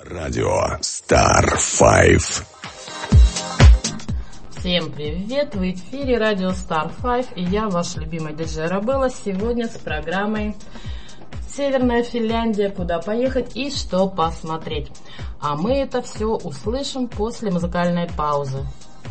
Радио Star 5. Всем привет! В эфире Радио Star 5 и я, ваш любимый диджей Рабелла, сегодня с программой «Северная Финляндия. Куда поехать и что посмотреть». А мы это все услышим после музыкальной паузы.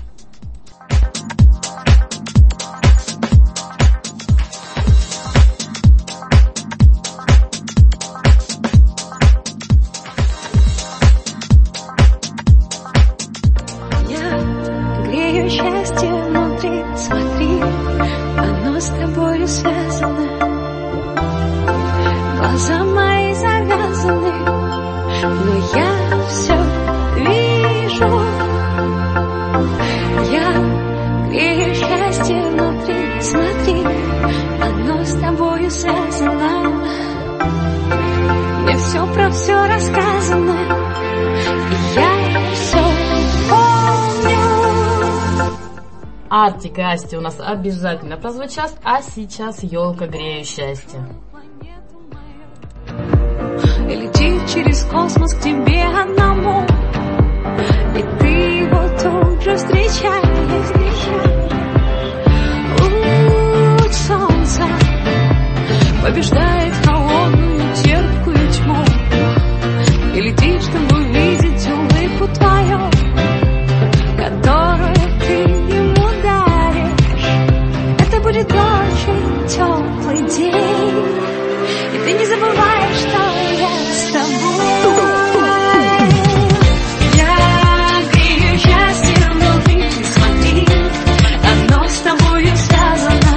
Счастье внутри, смотри, оно с тобою связано. Глаза мои завязаны, но я все вижу. Я грею счастье внутри, смотри, оно с тобою связано. Мне все про все рассказано, и я все помню. Артик и Асти у нас обязательно прозвучат, а сейчас елка грею счастье. И летит через космос к тебе одному, и ты его тут же встречаешь. Луч солнца побеждает холодную терпкую тьму и летит, чтобы увидеть улыбку твою, которую ты ему даришь. Это будет очень теплый день, и ты не забываешь, что я с тобой. Я грею счастье внутри, смотри, оно с тобою связано.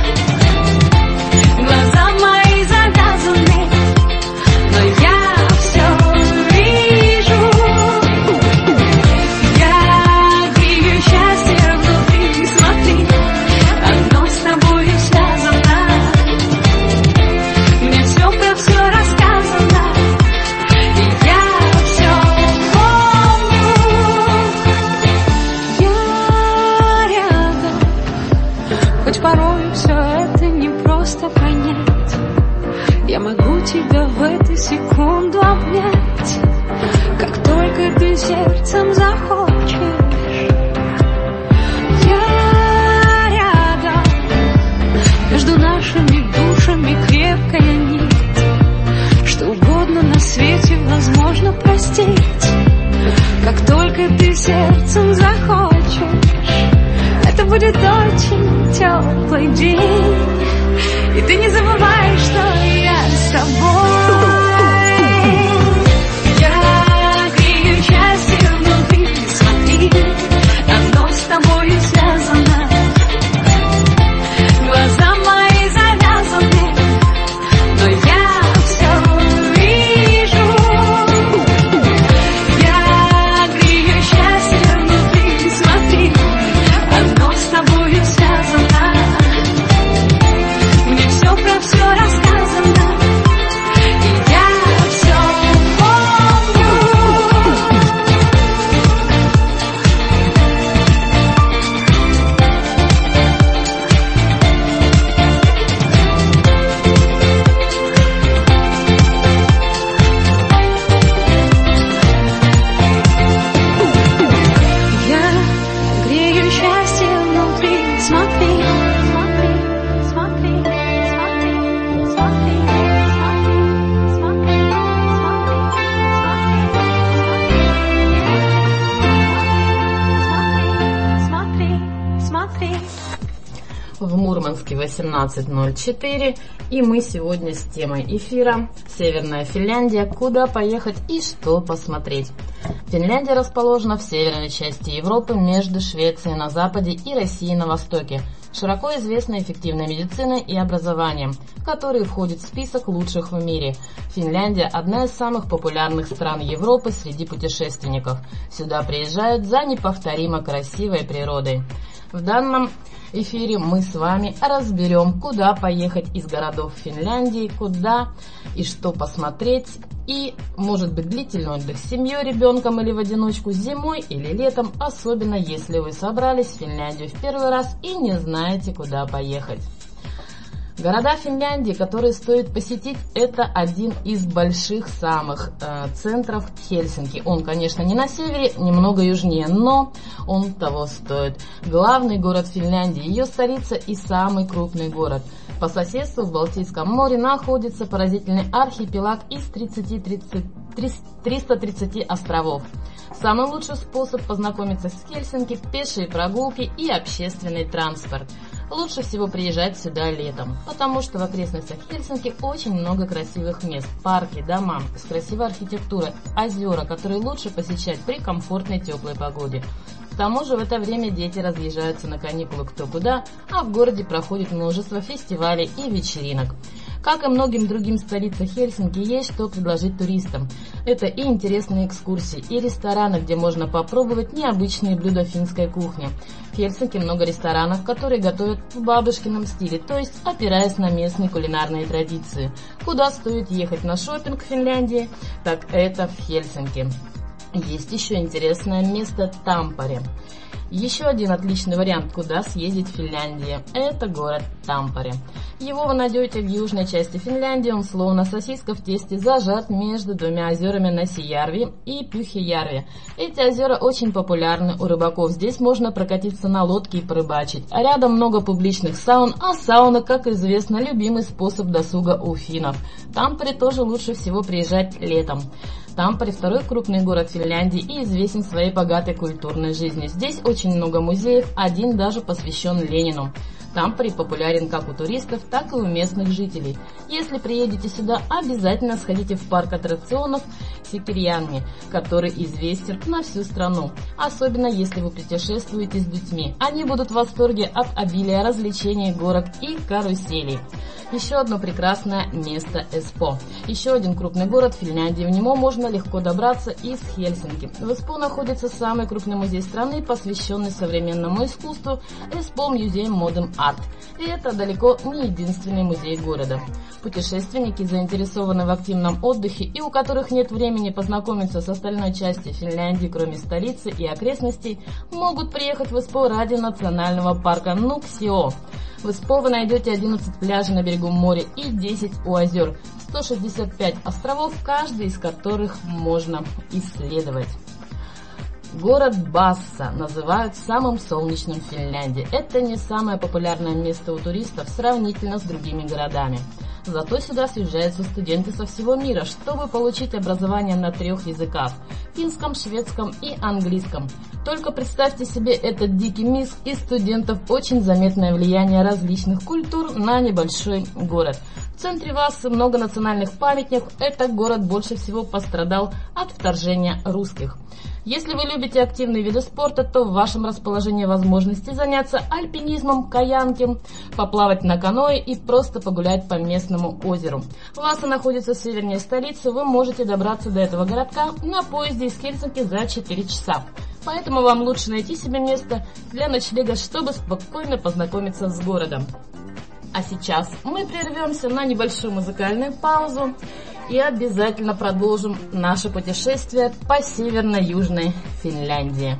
Глаза мои завязаны, но я все вижу. Я грею счастье внутри, смотри, оно с тобою связано. Мне все про все рассказано, и я все помню. Я рядом, хоть порой все это не просто понять. Я могу тебя в эту секунду обнять, как только ты сердцем захочешь. Я рядом, между нашими душами крепкая нить. Что угодно на свете возможно простить, как только ты сердцем захочешь. Это будет очень теплый день, и ты не забываешь, что я с тобой. Я грею счастье внутри, смотри, оно с тобою связано. Глаза мои завязаны, но я все вижу. Я грею счастье внутри, смотри, оно с тобою связано. Мне все про все рассказано, и я все помню. Я грею счастье внутри, смотри, смотри, смотри, смотри, смотри, смотри, смотри, смотри. В Мурманске 18:04, и мы сегодня с темой эфира «Северная Финляндия. Куда поехать и что посмотреть». Финляндия расположена в северной части Европы между Швецией на западе и Россией на востоке. Широко известна эффективной медициной и образованием, который входит в список лучших в мире. Финляндия – одна из самых популярных стран Европы среди путешественников. Сюда приезжают за неповторимо красивой природой. В данном эфире мы с вами разберем, куда поехать из городов Финляндии, куда и что посмотреть, и, может быть, длительный отдых с семьей, ребенком или в одиночку, зимой или летом, особенно если вы собрались в Финляндию в первый раз и не знаете, куда поехать. Города Финляндии, которые стоит посетить, это один из больших самых центров Хельсинки. Он, конечно, не на севере, немного южнее, но он того стоит. Главный город Финляндии, ее столица и самый крупный город. По соседству в Балтийском море находится поразительный архипелаг из 330 островов. Самый лучший способ познакомиться с Хельсинки – пешие прогулки и общественный транспорт. Лучше всего приезжать сюда летом, потому что в окрестностях Хельсинки очень много красивых мест, парки, дома с красивой архитектурой, озера, которые лучше посещать при комфортной теплой погоде. К тому же в это время дети разъезжаются на каникулы кто куда, а в городе проходит множество фестивалей и вечеринок. Как и многим другим столицам Хельсинки, есть что предложить туристам. Это и интересные экскурсии, и рестораны, где можно попробовать необычные блюда финской кухни. В Хельсинки много ресторанов, которые готовят в бабушкином стиле, то есть опираясь на местные кулинарные традиции. Куда стоит ехать на шопинг в Финляндии, так это в Хельсинки. Есть еще интересное место Тампере. Еще один отличный вариант, куда съездить в Финляндии, это город Тампере. Его вы найдете в южной части Финляндии, он словно сосиска в тесте зажат между двумя озерами Насижjärvi и Pyhäjärvi. Эти озера очень популярны у рыбаков, здесь можно прокатиться на лодке и порыбачить. А рядом много публичных саун, а сауна, как известно, любимый способ досуга у финнов. Тампере тоже лучше всего приезжать летом. Тампере – второй крупный город Финляндии и известен своей богатой культурной жизнью. Здесь очень много музеев, один даже посвящен Ленину. Тампере популярен как у туристов, так и у местных жителей. Если приедете сюда, обязательно сходите в парк аттракционов Сикирьянни, который известен на всю страну. Особенно если вы путешествуете с детьми. Они будут в восторге от обилия развлечений, горок и каруселей. Еще одно прекрасное место Эспо. Еще один крупный город Финляндии. В него можно легко добраться из Хельсинки. В Эспо находится самый крупный музей страны, посвященный современному искусству Эспо Museum Modern Art. И это далеко не единственный музей города. Путешественники, заинтересованные в активном отдыхе и у которых нет времени познакомиться с остальной частью Финляндии, кроме столицы и окрестностей, могут приехать в Эспо ради национального парка Нуksio. В Эспо вы найдете 11 пляжей на берегу моря и 10 у озер, 165 островов, каждый из которых можно исследовать. Город Басса называют самым солнечным в Финляндии. Это не самое популярное место у туристов сравнительно с другими городами. Зато сюда съезжаются студенты со всего мира, чтобы получить образование на 3 языках – финском, шведском и английском. Только представьте себе этот дикий микс из студентов, очень заметное влияние различных культур на небольшой город. В центре Вассы много национальных памятников, этот город больше всего пострадал от вторжения русских. Если вы любите активные виды спорта, то в вашем расположении возможности заняться альпинизмом, каякингом, поплавать на каноэ и просто погулять по местному озеру. Васса находится севернее столицы, вы можете добраться до этого городка на поезде из Хельсинки за 4 часа. Поэтому вам лучше найти себе место для ночлега, чтобы спокойно познакомиться с городом. А сейчас мы прервемся на небольшую музыкальную паузу и обязательно продолжим наше путешествие по северно-южной Финляндии.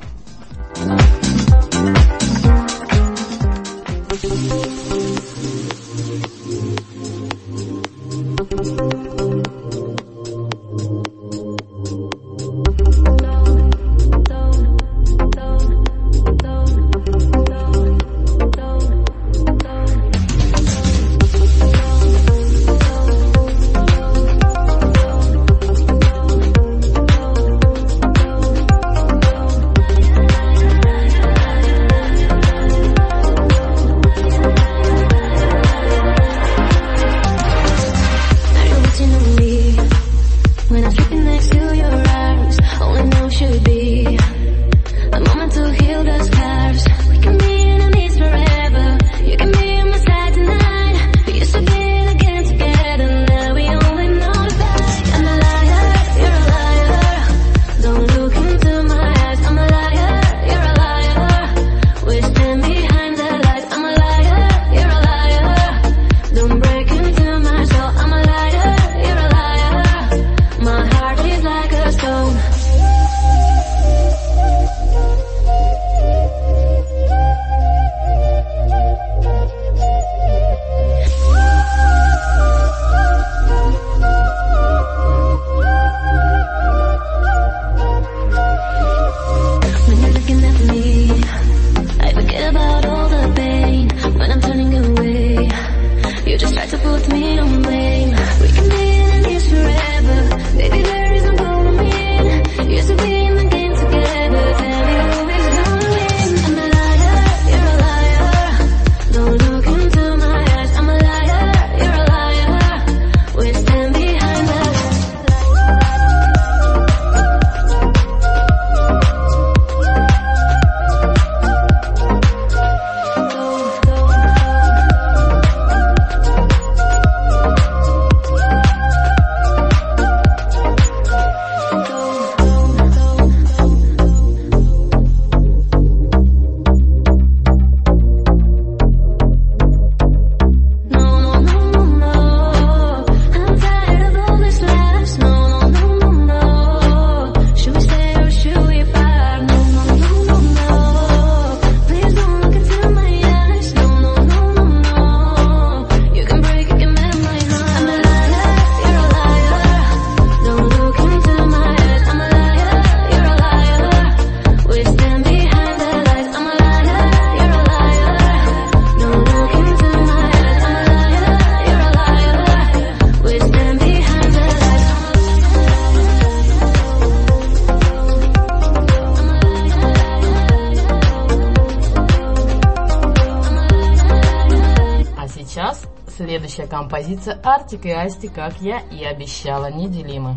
следующая композиция Артик и Асти, как я и обещала, неделимы.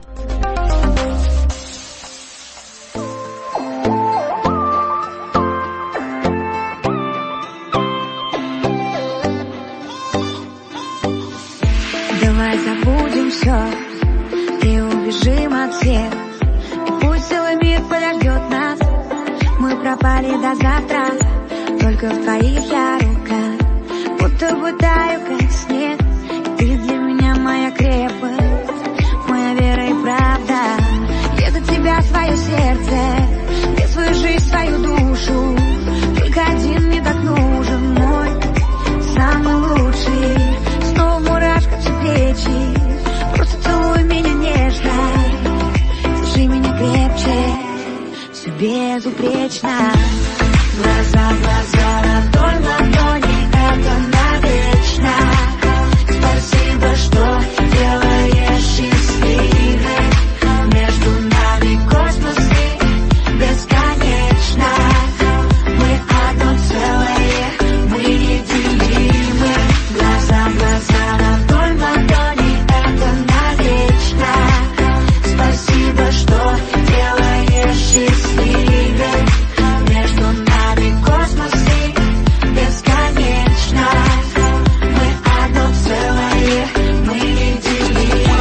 Давай забудем все и убежим от всех. И пусть целый мир подождет нас. Мы пропали до завтра, только в твоих я руках. Будто бы таю, как снег. И ты для меня моя крепость, моя вера и правда. Я за тебя свое сердце, я свою жизнь, свою душу. Только один мне так нужен, мой самый лучший. Снова мурашка все плечи, просто целуй меня нежно, держи меня крепче, все безупречно. Глаза в глаза, ладонь в ладони, это навечно. Спасибо, что делаешь счастливой. Между нами космосы бесконечно. Мы одно целое, мы неделимы. Глаза в глаза, ладонь в ладони, это навечно. Спасибо, что делаешь счастливой. Между нами космосы бесконечно. Мы одно целое, мы неделимы.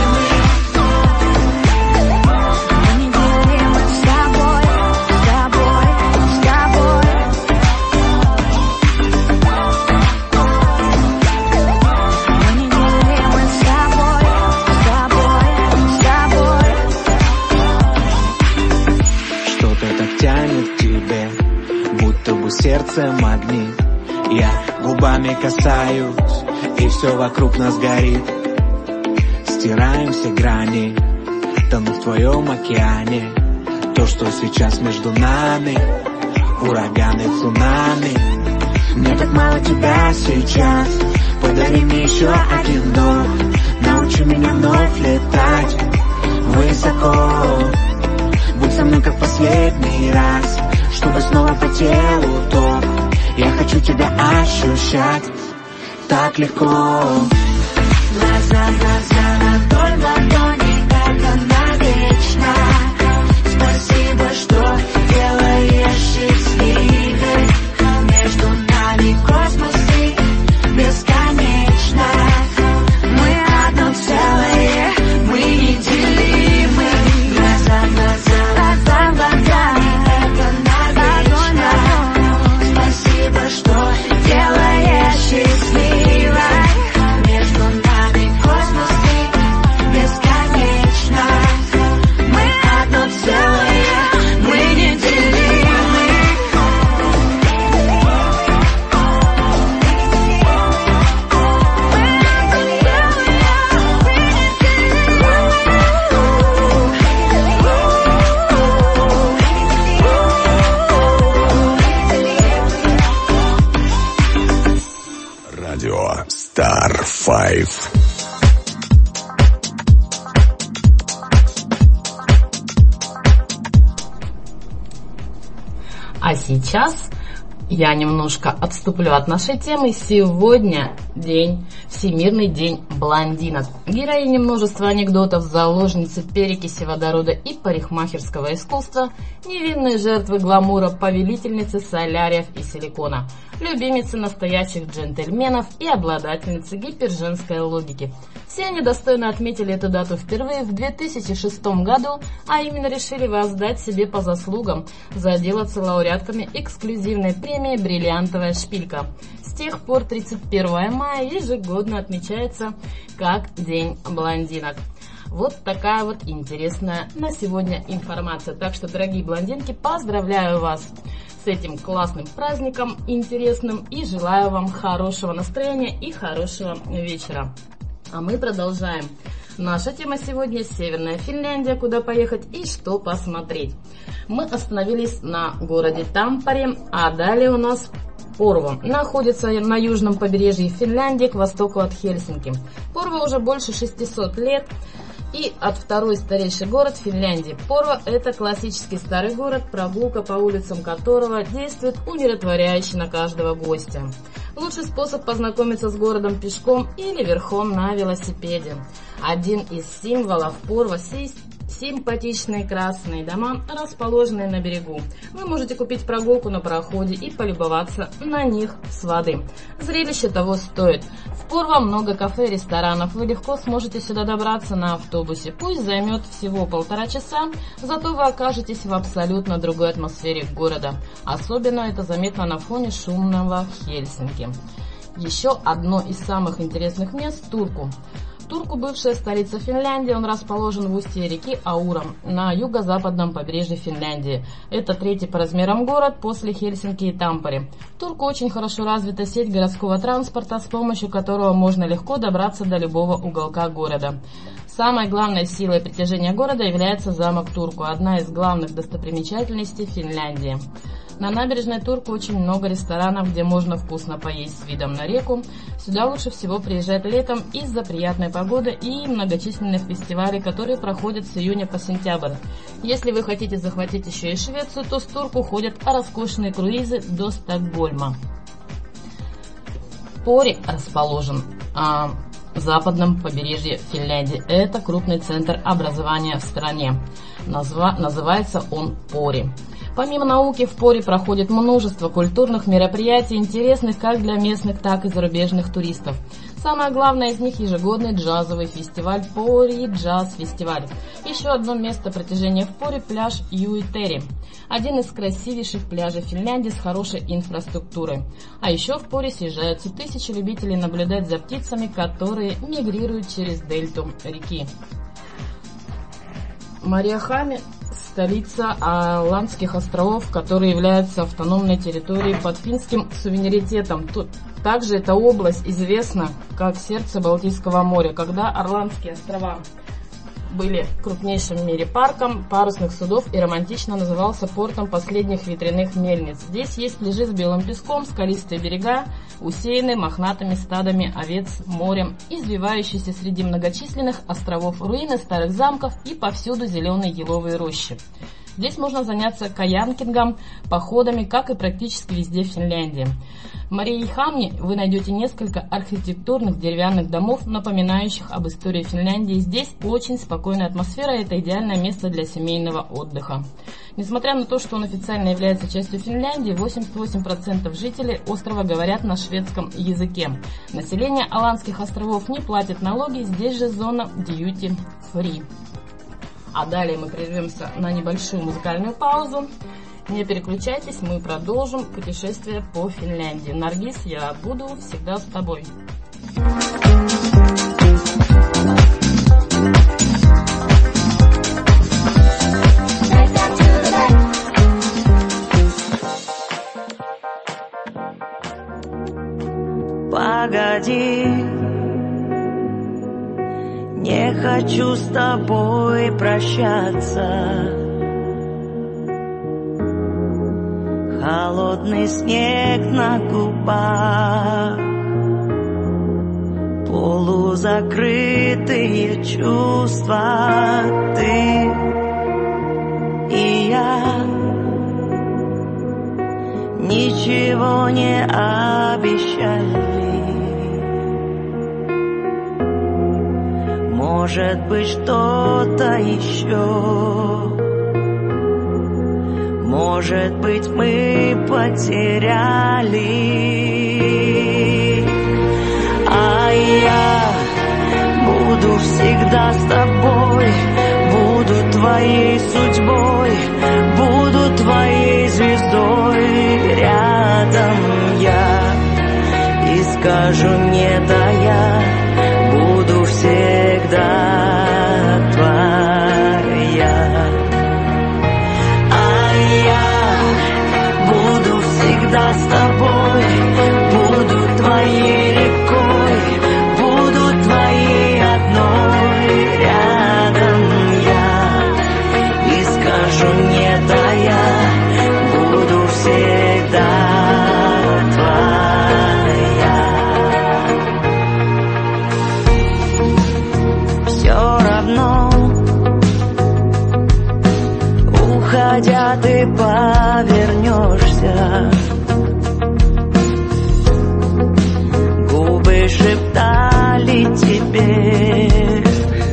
Мы неделимы с тобой, с тобой, с тобой. Мы неделимы с тобой, с тобой, с тобой. Что-то так тянет к тебе, будто бы сердце магнит. Я губами касаюсь, и все вокруг нас горит. Стираем все грани, тону в твоем океане. То, что сейчас между нами, ураганы, цунами. Мне так мало тебя сейчас, подари мне еще один вдох. Научи меня вновь летать высоко. Будь со мной как последний раз, чтобы снова по телу ток. Я хочу тебя ощущать так легко. Глаза в глаза, ладонь в ладони, это навечно. Спасибо, что делаешь счастливой. Между нами космосы бесконечно. Мы одно целое, мы неделимы. Глаза в глаза, это навечно. Спасибо, что делаешь счастливой. Между нами космосы бесконечно. Мы одно целое, мы неделимы. Радио Star 5. А сейчас я немножко отступлю от нашей темы. Сегодня Всемирный день блондинок. Героини множества анекдотов, заложницы перекиси водорода и парикмахерского искусства, невинные жертвы гламура, повелительницы соляриев и силикона, любимицы настоящих джентльменов и обладательницы гиперженской логики. Все они достойно отметили эту дату впервые в 2006 году, а именно решили воздать себе по заслугам, заделаться лауреатками эксклюзивной премии «Бриллиантовая шпилька». С тех пор 31 мая ежегодно отмечается как День блондинок. Вот такая вот интересная на сегодня информация. Так что, дорогие блондинки, поздравляю вас с этим классным праздником, интересным, и желаю вам хорошего настроения и хорошего вечера. А мы продолжаем. Наша тема сегодня — Северная Финляндия, куда поехать и что посмотреть. Мы остановились на городе Тампере, а далее у нас Порво. Находится на южном побережье Финляндии, к востоку от Хельсинки. Порво уже больше 600 лет. И от второй старейший город Финляндии. Порво – это классический старый город, прогулка по улицам которого действует умиротворяюще на каждого гостя. Лучший способ познакомиться с городом пешком или верхом на велосипеде. Один из символов Порво – симпатичные красные дома, расположенные на берегу. Вы можете купить прогулку на пароходе и полюбоваться на них с воды. Зрелище того стоит. В Порво много кафе и ресторанов. Вы легко сможете сюда добраться на автобусе. Пусть займет всего 1,5 часа, зато вы окажетесь в абсолютно другой атмосфере города. Особенно это заметно на фоне шумного Хельсинки. Еще одно из самых интересных мест – Турку. Турку – бывшая столица Финляндии, он расположен в устье реки Аура на юго-западном побережье Финляндии. Это 3-й по размерам город после Хельсинки и Тампере. В Турку очень хорошо развита сеть городского транспорта, с помощью которого можно легко добраться до любого уголка города. Самой главной силой притяжения города является замок Турку, одна из главных достопримечательностей Финляндии. На набережной Турку очень много ресторанов, где можно вкусно поесть с видом на реку. Сюда лучше всего приезжать летом из-за приятной погоды и многочисленных фестивалей, которые проходят с июня по сентябрь. Если вы хотите захватить еще и Швецию, то с Турку ходят роскошные круизы до Стокгольма. Пори расположен в западном побережье Финляндии. Это крупный центр образования в стране. Называется он Пори. Помимо науки, в Пори проходит множество культурных мероприятий, интересных как для местных, так и зарубежных туристов. Самое главное из них – ежегодный джазовый фестиваль Пори Джаз-фестиваль. Еще одно место притяжения в Пори – пляж Юитери. Один из красивейших пляжей Финляндии с хорошей инфраструктурой. А еще в Пори съезжаются тысячи любителей наблюдать за птицами, которые мигрируют через дельту реки. Мариахами – столица Аландских островов, которые являются автономной территорией под финским суверенитетом. Также эта область известна как сердце Балтийского моря, когда Аландские острова были крупнейшим в мире парком парусных судов и романтично назывался портом последних ветряных мельниц. Здесь есть пляжи с белым песком, скалистые берега, усеянные мохнатыми стадами овец морем, извивающиеся среди многочисленных островов руины старых замков и повсюду зеленые еловые рощи. Здесь можно заняться каякингом, походами, как и практически везде в Финляндии. В Мариахами вы найдете несколько архитектурных деревянных домов, напоминающих об истории Финляндии. Здесь очень спокойная атмосфера, это идеальное место для семейного отдыха. Несмотря на то, что он официально является частью Финляндии, 88% жителей острова говорят на шведском языке. Население Аландских островов не платит налоги, здесь же зона duty free. А далее мы прервемся на небольшую музыкальную паузу. Не переключайтесь, мы продолжим путешествие по Финляндии. Наргиз, я буду всегда с тобой. Погоди, не хочу с тобой прощаться. Холодный снег на губах, полузакрытые чувства. Ты и я ничего не обещали. Может быть, что-то еще. Может быть, мы потеряли. А я буду всегда с тобой, буду твоей судьбой, буду твоей звездой. Рядом я и скажу нет, а я буду всегда твоя. Буду всегда с тобой, буду твоей рекой, буду твоей одной. Рядом я и скажу нет, а я буду всегда твоя. Все равно, уходя, ты повернешься. тебе,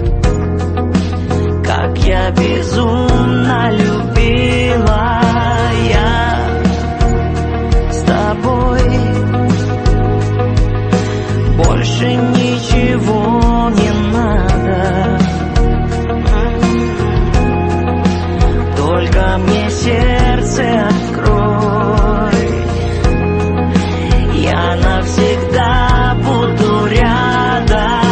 как я безумно любила я с тобой. Больше ничего не надо, только мне сердце открой. Я навсегда буду рядом.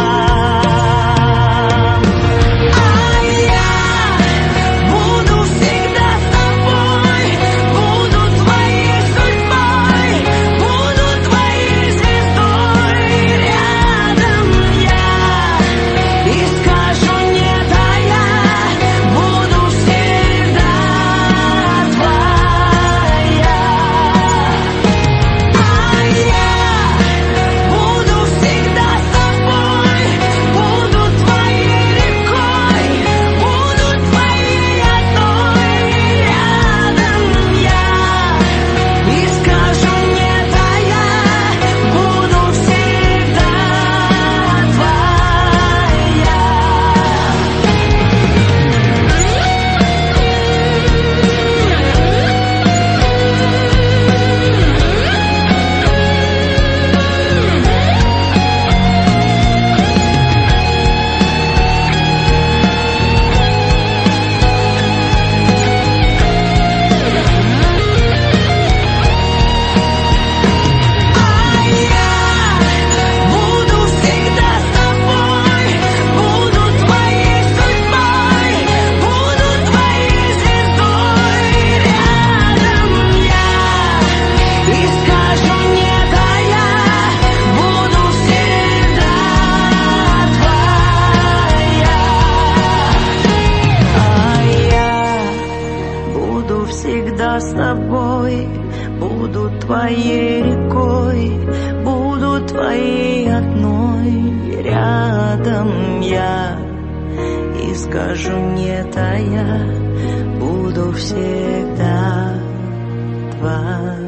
С тобой буду твоей рекой, буду твоей одной. Рядом я и скажу нет, а я буду всегда твоя.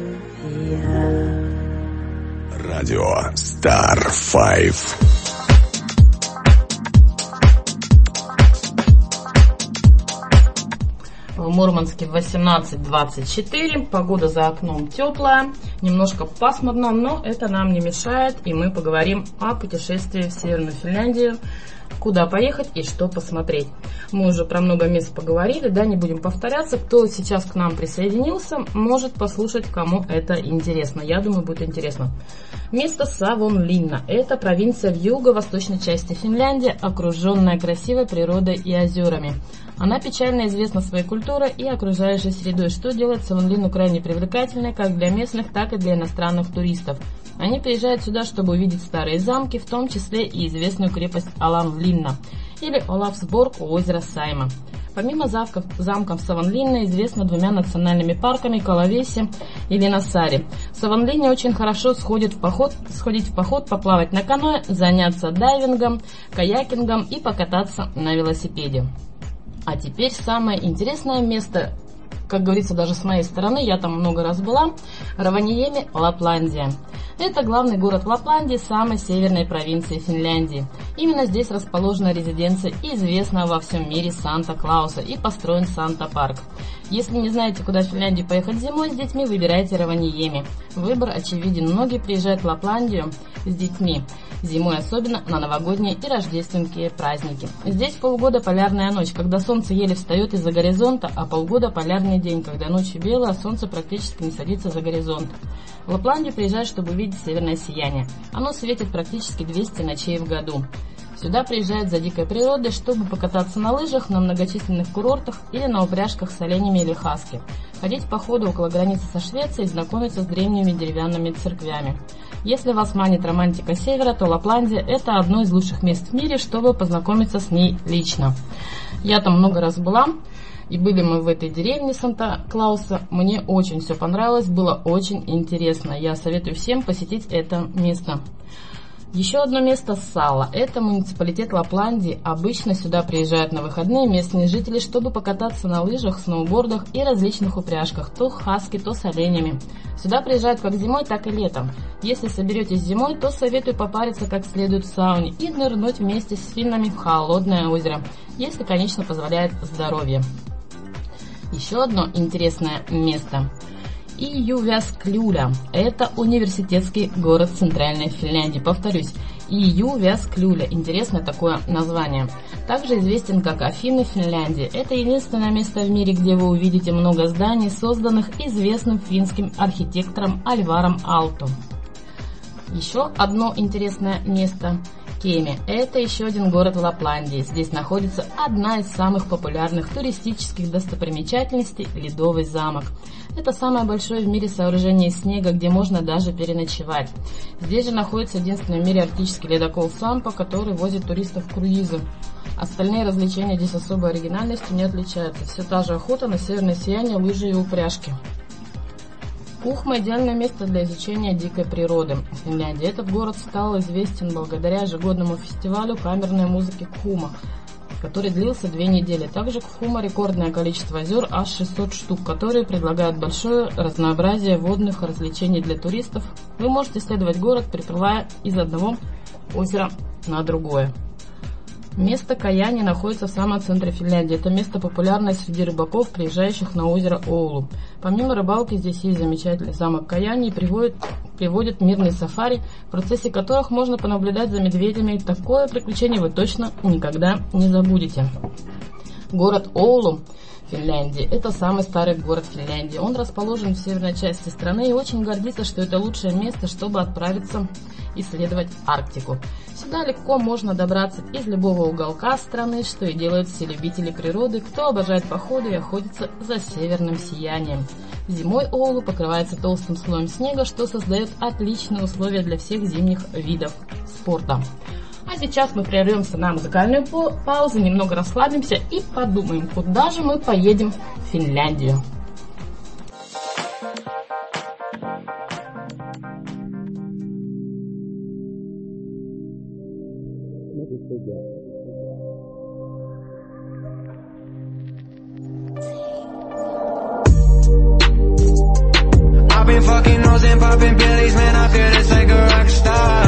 Радио Star 5. В Мурманске 18-24, погода за окном теплая, немножко пасмурно, но это нам не мешает, и мы поговорим о путешествии в Северную Финляндию, куда поехать и что посмотреть. Мы уже про много мест поговорили, да, не будем повторяться. Кто сейчас к нам присоединился, может послушать, кому это интересно. Я думаю, будет интересно. Место Савонлинна. Это провинция в юго-восточной части Финляндии, окруженная красивой природой и озерами. Она печально известна своей культурой и окружающей средой, что делает Савонлинну крайне привлекательной как для местных, так и для иностранных туристов. Они приезжают сюда, чтобы увидеть старые замки, в том числе и известную крепость Аламлинна или Олафсборг у озера Сайма. Помимо замков Савонлинна известна двумя национальными парками Калавеси и Ленасари. В Савонлинне очень хорошо сходить в поход, поплавать на каноэ, заняться дайвингом, каякингом и покататься на велосипеде. А теперь самое интересное место, как говорится, даже с моей стороны, я там много раз была, Раваньеми, Лапландия. Это главный город Лапландии, самой северной провинции Финляндии. Именно здесь расположена резиденция известного во всем мире Санта-Клауса и построен Санта-парк. Если не знаете, куда в Финляндию поехать зимой с детьми, выбирайте Раваньеми. Выбор очевиден, многие приезжают в Лапландию с детьми, зимой особенно на новогодние и рождественские праздники. Здесь полгода полярная ночь, когда солнце еле встает из-за горизонта, а полгода полярный день, когда ночью белое, а солнце практически не садится за горизонт. В Лапландию приезжают, чтобы увидеть северное сияние. Оно светит практически 200 ночей в году. Сюда приезжают за дикой природой, чтобы покататься на лыжах на многочисленных курортах или на упряжках с оленями или хаски, ходить по ходу около границы со Швецией и знакомиться с древними деревянными церквями. Если вас манит романтика севера, то Лапландия – это одно из лучших мест в мире, чтобы познакомиться с ней лично. Я там много раз была, и были мы в этой деревне Санта-Клауса. Мне очень все понравилось, было очень интересно. Я советую всем посетить это место. Еще одно место – Салла. Это муниципалитет Лапландии. Обычно сюда приезжают на выходные местные жители, чтобы покататься на лыжах, сноубордах и различных упряжках, то хаски, то с оленями. Сюда приезжают как зимой, так и летом. Если соберетесь зимой, то советую попариться как следует в сауне и нырнуть вместе с финнами в холодное озеро, если, конечно, позволяет здоровье. Еще одно интересное место – Jyväskylä. Это университетский город Центральной Финляндии. Повторюсь, Jyväskylä. Интересное такое название. Также известен как Афины Финляндии. Это единственное место в мире, где вы увидите много зданий, созданных известным финским архитектором Альваром Aalto. Еще одно интересное место – Кеми. Это еще один город в Лапландии. Здесь находится одна из самых популярных туристических достопримечательностей – Ледовый замок. Это самое большое в мире сооружение из снега, где можно даже переночевать. Здесь же находится единственный в мире арктический ледокол Сампо, который возит туристов в круизы. Остальные развлечения здесь особой оригинальностью не отличаются. Все та же охота на северное сияние, лыжи и упряжки. Кухма – идеальное место для изучения дикой природы в Финляндии. Этот город стал известен благодаря ежегодному фестивалю камерной музыки Кхума, который длился 2 недели. Также Кхума – рекордное количество озер, аж 600 штук, которые предлагают большое разнообразие водных развлечений для туристов. Вы можете исследовать город, переплывая из одного озера на другое. Место Каяни находится в самом центре Финляндии. Это место популярное среди рыбаков, приезжающих на озеро Оулу. Помимо рыбалки, здесь есть замечательный замок Каяни и приводят мирные сафари, в процессе которых можно понаблюдать за медведями. Такое приключение вы точно никогда не забудете. Город Оулу в Финляндии – это самый старый город Финляндии. Он расположен в северной части страны и очень гордится, что это лучшее место, чтобы отправиться исследовать Арктику. Сюда легко можно добраться из любого уголка страны, что и делают все любители природы, кто обожает походы и охотиться за северным сиянием. Зимой Оулу покрывается толстым слоем снега, что создает отличные условия для всех зимних видов спорта. А сейчас мы прервемся на музыкальную паузу, немного расслабимся и подумаем, куда же мы поедем в Финляндию. I've been fucking hoes and popping pillies, man, I feel just like a rock star.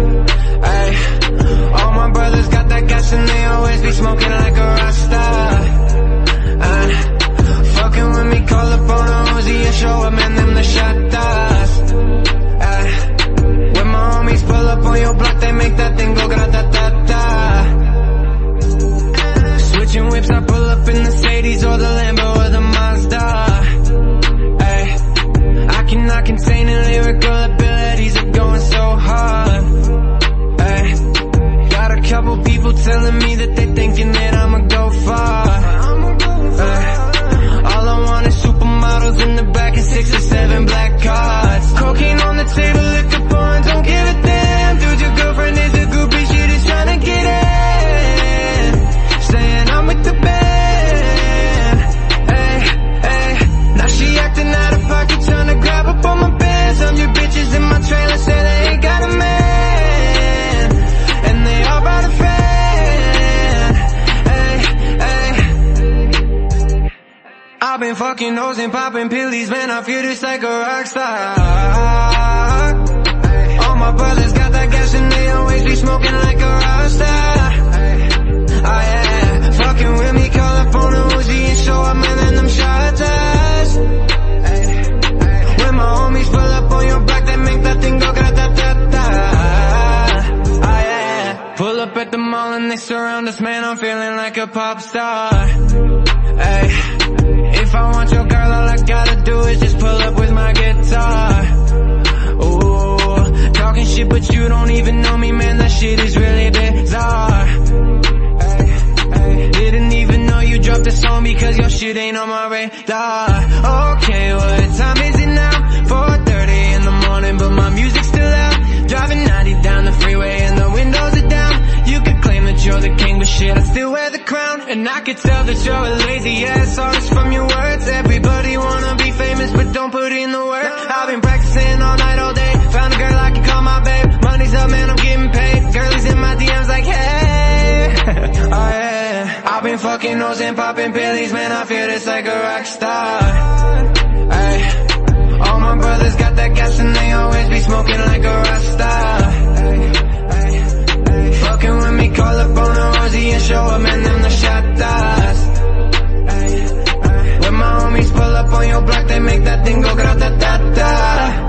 Ay, all my brothers got that gas and they always be smoking like a rock star. Fucking with me, call up on a Uzi and show up, man, them the shot dust. When my homies pull up on your block, they make that thing go grata-ta-ta. Switching whips, I pull up in the Mercedes or the Lambo or the Mazda. I contain the lyrical abilities of going so hard. Ay, got a couple people telling me that they thinking that I'ma go far. All I want is supermodels in the back and 6 or 7 black cards. Cocaine on the table, liquor pouring, don't give a damn. Dude, your girlfriend is a groupie, she just tryna get in. Saying I'm with the band. Ay, ay, now she acting out of pocket, tryna grab up on my bands. I'm your bitches in my trailer, say they ain't got a man, and they all brought a fan. Ay, ay. I've been fucking hoes and popping pillies, man, I feel just like a rock star. All my brothers got that gas and they always be smoking like a rock star. Oh yeah, fucking with me, call up on a Uzi and show up, man, and them shot test. When my homies pull up on your back, they make that thing go grata-ta-ta. Oh yeah, pull up at the mall and they surround us, man, I'm feeling like a pop star. Ay, if I want your girl, all I gotta do is just pull up with my guitar. Ooh, talking shit but you don't even know me, man, that shit is really bizarre. Didn't even know you dropped a song because your shit ain't on my radar. Okay, what time is it now? 4:30 in the morning, but my music's still out. Driving 90 down the freeway and the windows are down. You could claim that you're the king, but shit, I still wear the crown. And I could tell that you're a lazy ass artist from your words. Everybody wanna be famous, but don't put in the work. I've been practicing all night, all day. Found a girl I can call my babe. Money's up, man, I'm getting paid. fucking hoes and popping pillies, man, I feel this like a rock star. Ay. All my brothers got that gas and they always be smoking like a rock star. Fucking with me, call up on a Rosie and show up, man, them the shot stars. When my homies pull up on your block, they make that thing go grata-ta-ta.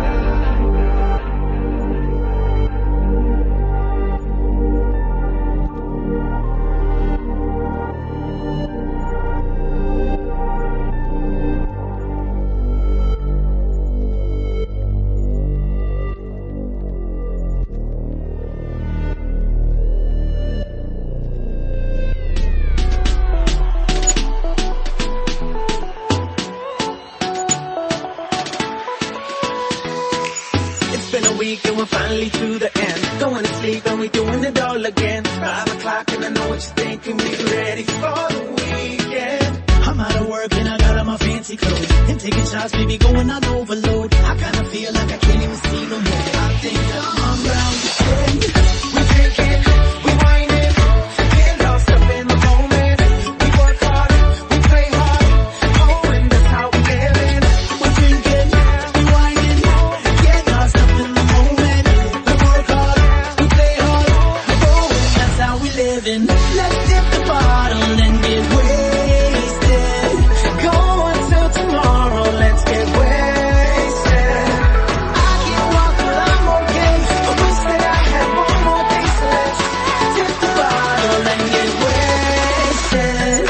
And we're finally to the end. Going to sleep and we doing it all again. 5 o'clock and I know what you're thinking. We ready for the weekend. I'm out of work and I got on my fancy clothes. And taking shots, baby, going on overload. I kinda feel like I can't even see no more. I think I'm around the end. We drinking, we whining, get lost up in the moment. We work hard, we play hard. Oh, and that's how we living. We're drinking, we whining, get lost up in the moment. We work hard, we play hard. Oh, and that's how we living. Let's dip the bottle and get wasted. Go until tomorrow, let's get wasted. I can't walk but I'm okay. I wish that I had one more day, so let's dip the bottle and get wasted.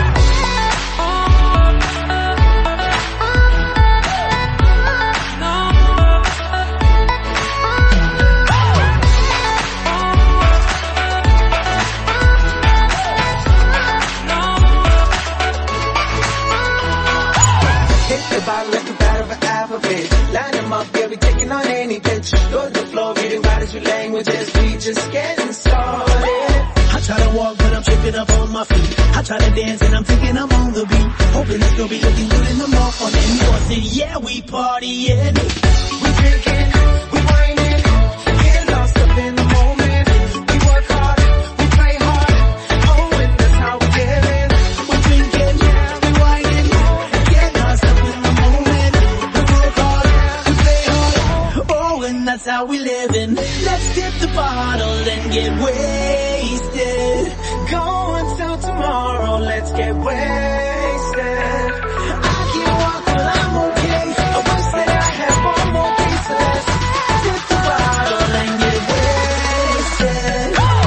Hit the bottle like a bat of an alphabet. Line them up, yeah, we taking on any bitch. Go to the floor, reading bodies with languages. We just getting started. I try to walk, but I'm tripping up on my feet. I try to dance, and I'm thinking I'm on the beat. Hoping it's gonna be looking good in the morning. You all say, yeah, we partying. We drinking, we whining, get lost up in the moment. We work hard, we play hard. Oh, and that's how we living. We're drinking, we whining, get lost up in the moment. We work hard, we play hard. Oh, and that's how we living. Let's dip the bottle and get wasted. Go until tomorrow, let's get wasted. I can't walk but I'm okay. I wish that I had one more day, so let's dip the bottle and get wasted.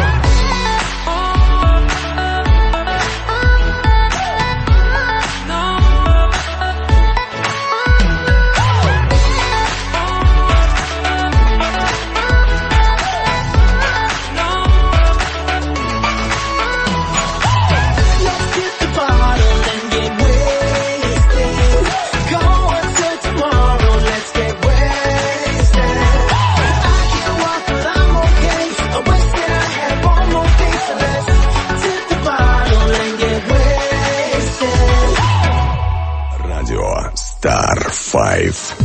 Let's dip the bottle and get wasted. Go until tomorrow, let's get wasted. I can't walk but I'm okay. I wish that I had one more day, so let's dip the bottle and get wasted. Радио Star 5.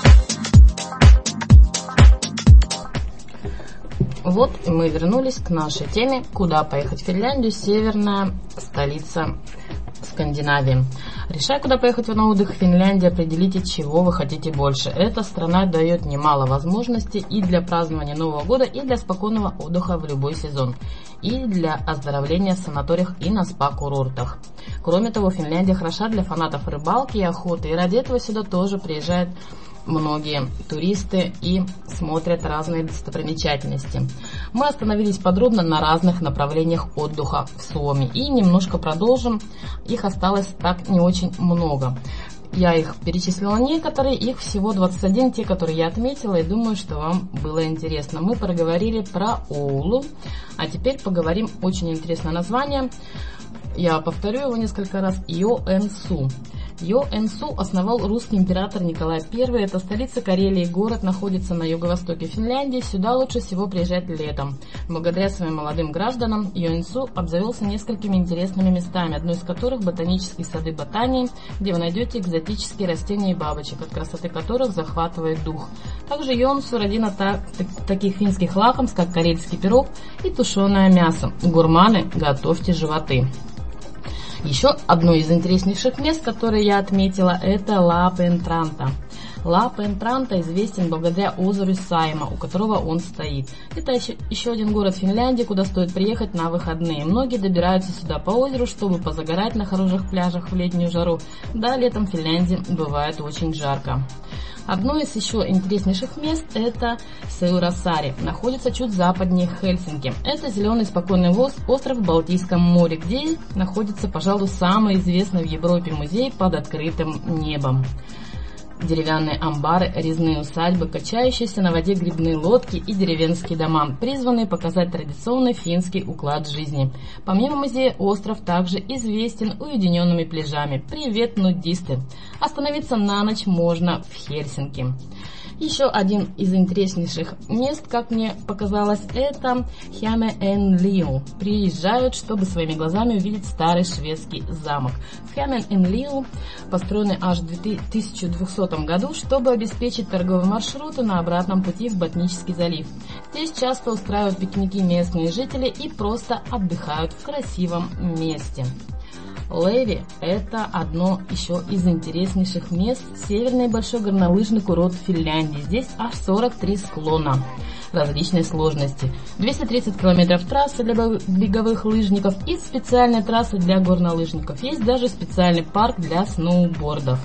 Вот и мы вернулись к нашей теме «Куда поехать в Финляндию?» Северная столица Скандинавии. Решая, куда поехать на отдых в Финляндии, определите, чего вы хотите больше. Эта страна дает немало возможностей и для празднования Нового года, и для спокойного отдыха в любой сезон, и для оздоровления в санаториях и на спа-курортах. Кроме того, Финляндия хороша для фанатов рыбалки и охоты, и ради этого сюда тоже приезжают многие туристы и смотрят разные достопримечательности. Мы остановились подробно на разных направлениях отдыха в Suomi и немножко продолжим. Их осталось так не очень много. Я их перечислила некоторые, их всего 21, те, которые я отметила, и думаю, что вам было интересно. Мы проговорили про Оулу, а теперь поговорим очень интересное название. Я повторю его несколько раз. Йоэнсу. Йоэнсу основал русский император Николай I. Это столица Карелии. Город находится на юго-востоке Финляндии. Сюда лучше всего приезжать летом. Благодаря своим молодым гражданам Йоэнсу обзавелся несколькими интересными местами, одно из которых ботанические сады Ботании, где вы найдете экзотические растения и бабочек, от красоты которых захватывает дух. Также Йоэнсу родина таких финских лакомств, как карельский пирог и тушеное мясо. Гурманы, готовьте животы. Еще одно из интереснейших мест, которые я отметила, это Лапентранта. Лапентранта известен благодаря озеру Сайма, у которого он стоит. Это еще один город Финляндии, куда стоит приехать на выходные. Многие добираются сюда по озеру, чтобы позагорать на хороших пляжах в летнюю жару. Да, летом в Финляндии бывает очень жарко. Одно из еще интереснейших мест – это Сеурасари. Находится чуть западнее Хельсинки. Это зеленый спокойный остров в Балтийском море, где находится, пожалуй, самый известный в Европе музей под открытым небом. Деревянные амбары, резные усадьбы, качающиеся на воде грибные лодки и деревенские дома, призванные показать традиционный финский уклад жизни. Помимо музея, остров также известен уединенными пляжами. Привет, нудисты! Остановиться на ночь можно в Хельсинки. Еще один из интереснейших мест, как мне показалось, это Хяме-эн-Лиу. Приезжают, чтобы своими глазами увидеть старый шведский замок. В Хяме-эн-Лиу построенный аж в 1200 году, чтобы обеспечить торговые маршруты на обратном пути в Ботнический залив. Здесь часто устраивают пикники местные жители и просто отдыхают в красивом месте. Леви – это одно еще из интереснейших мест, северный большой горнолыжный курорт Финляндии. Здесь аж 43 склона различной сложности, 230 километров трассы для беговых лыжников и специальные трассы для горнолыжников. Есть даже специальный парк для сноубордов.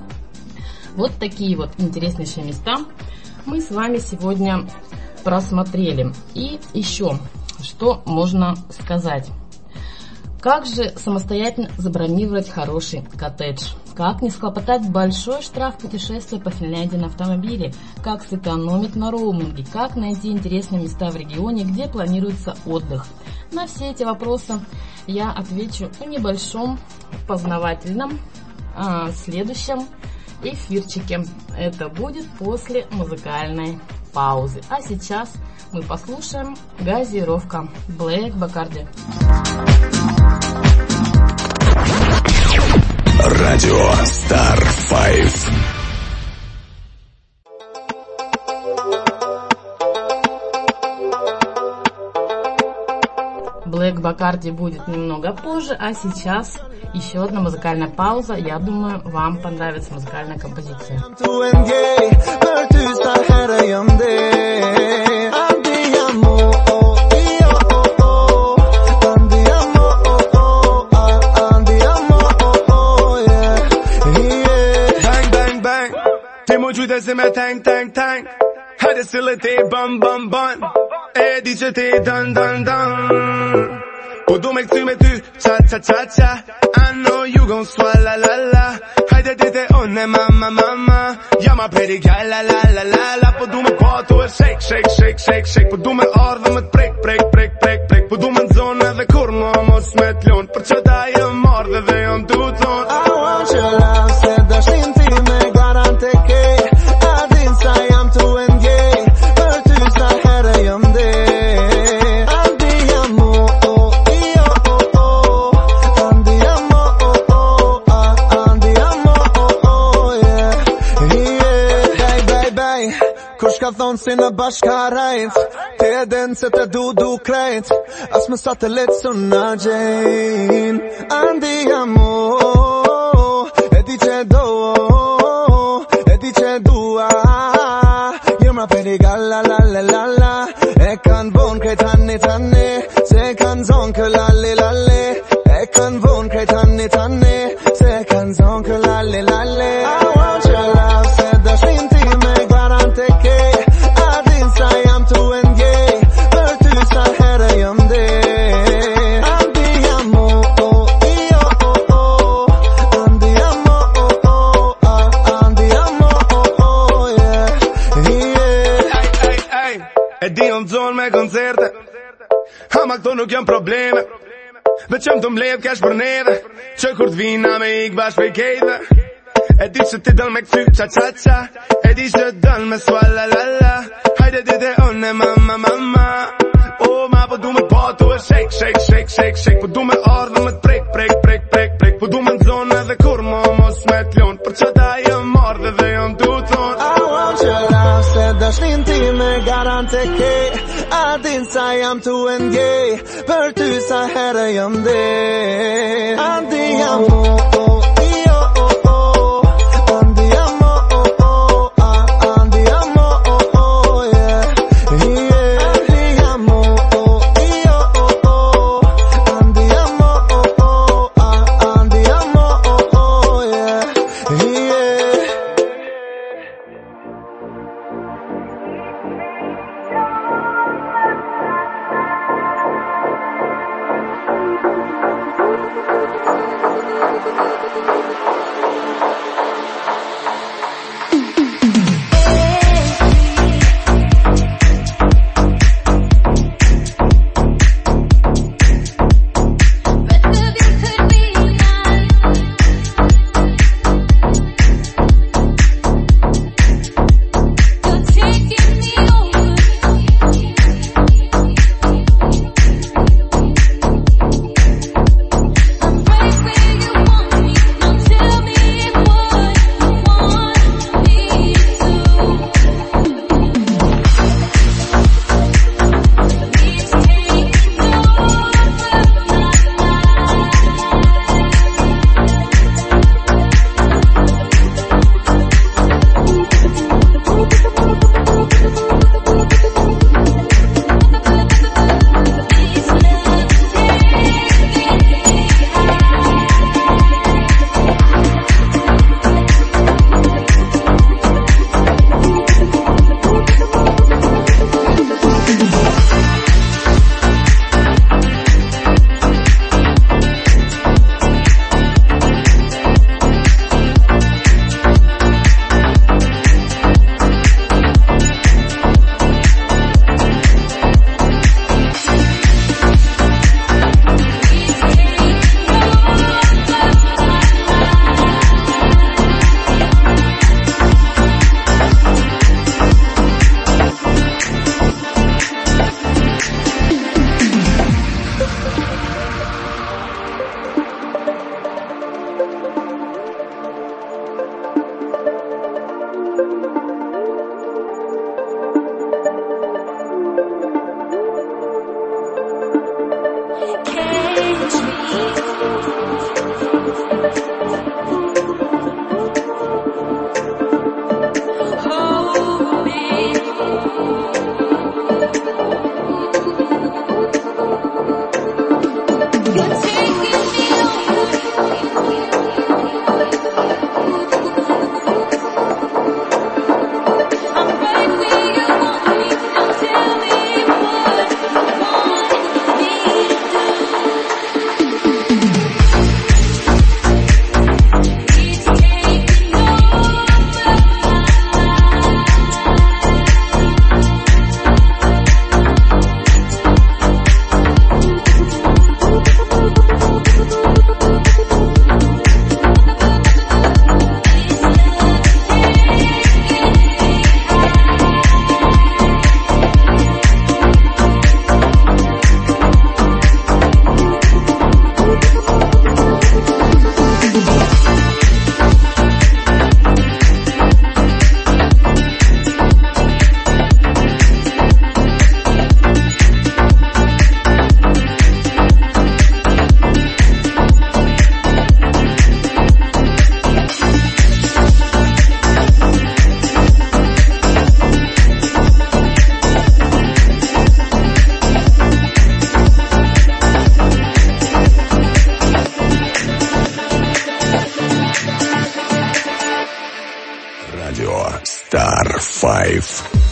Вот такие вот интереснейшие места мы с вами сегодня просмотрели. И еще, что можно сказать. Как же самостоятельно забронировать хороший коттедж? Как не схлопотать большой штраф путешествия по Финляндии на автомобиле? Как сэкономить на роуминге? Как найти интересные места в регионе, где планируется отдых? На все эти вопросы я отвечу в небольшом познавательном следующем эфирчике. Это будет после музыкальной паузы. А сейчас мы послушаем газировка Black Bacardi. Радио Star 5. Black Bacardi будет немного позже, а сейчас еще одна музыкальная пауза. Я думаю, вам понравится музыкальная композиция. Giudice me tang tang tang. Hadi te bam bam bam. Dice te dan dan dan. Podo me tu cha cha cha cha. I know you gon' swalla la la. Hadi te onne mamma mamma. Llama periga la la la la la. Podo me quattro shake shake shake shake shake. Podo me ardha me prek prek prek prek prek. Podo me zona dhe kur mos me t'lon. Për që ta jem mardhe dhe jam tu ton. I want your love, se dashin ti me garante ke. Ka thonë si në bashkarajt, te e den se te du krejt, as më satelit së në gjen. Andi amor, e di që do, e di që dua, jemra periga la la la la la, e kan von krejt hanni tanni, se kan zon kë lalle lalle, e kan von krejt hanni tanni, se kan zon kë lalle lalle. I want your love, se dashin ti me garante ke. Ama këto nuk jam probleme, veçëm të mbledh kesh për neve, që kur t'vina me ik bash prej kejve. E di që ti dëll me këty qa qa qa, e di që dëll me swalla la la. Hajde dite one mama mama. O ma po du me patu e shake shake shake shake shake. Po du me ardhë me t'prek prek prek prek prek. Po du me n'zonë edhe kur mos me t'lon. Për që ta jem ardhë dhe jam tu ton. I want your love, se da din timme garanteke Adin sayam to enge Pertu sa herayam de Andiamo Star 5.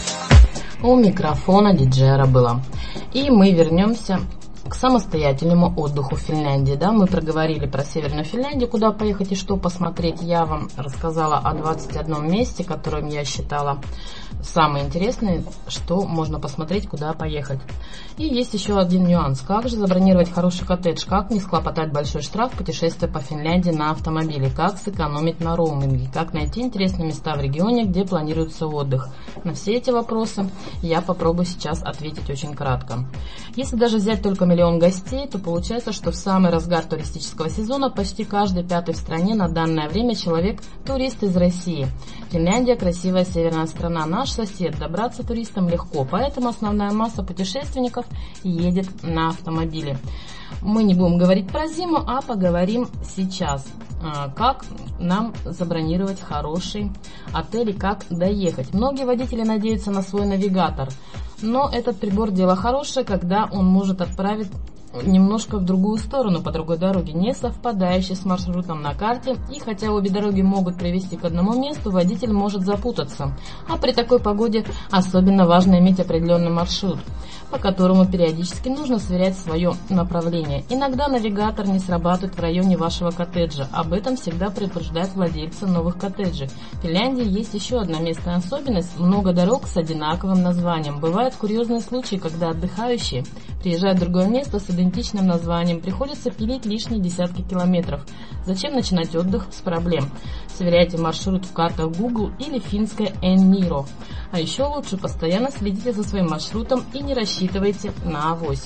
У микрофона диджея Рабыла. И мы вернемся к самостоятельному отдыху в Финляндии. Да, мы проговорили про Северную Финляндию, куда поехать и что посмотреть. Я вам рассказала о 21 месте, которым я считала самые интересные, что можно посмотреть, куда поехать. И есть еще один нюанс. Как же забронировать хороший коттедж? Как не схлопотать большой штраф, путешествуя по Финляндии на автомобиле? Как сэкономить на роуминге? Как найти интересные места в регионе, где планируется отдых? На все эти вопросы я попробую сейчас ответить очень кратко. Если даже взять только 1 миллион гостей, то получается, что в самый разгар туристического сезона почти каждый пятый в стране на данное время человек – турист из России. Финляндия – красивая северная страна, наш сосед, добраться туристам легко, поэтому основная масса путешественников едет на автомобиле. Мы не будем говорить про зиму, а поговорим сейчас, как нам забронировать хороший отель и как доехать. Многие водители надеются на свой навигатор, но этот прибор дело хорошее, когда он может отправить немножко в другую сторону, по другой дороге, не совпадающей с маршрутом на карте, и хотя обе дороги могут привести к одному месту, водитель может запутаться. А при такой погоде особенно важно иметь определенный маршрут, по которому периодически нужно сверять свое направление. Иногда навигатор не срабатывает в районе вашего коттеджа. Об этом всегда предупреждают владельцы новых коттеджей. В Финляндии есть еще одна местная особенность – много дорог с одинаковым названием. Бывают курьезные случаи, когда отдыхающие приезжают в другое место с идентичным названием, приходится пилить лишние десятки километров. Зачем начинать отдых с проблем? Сверяйте маршрут в картах Google или финское Eniro. А еще лучше постоянно следите за своим маршрутом и не рассчитывайте на авось.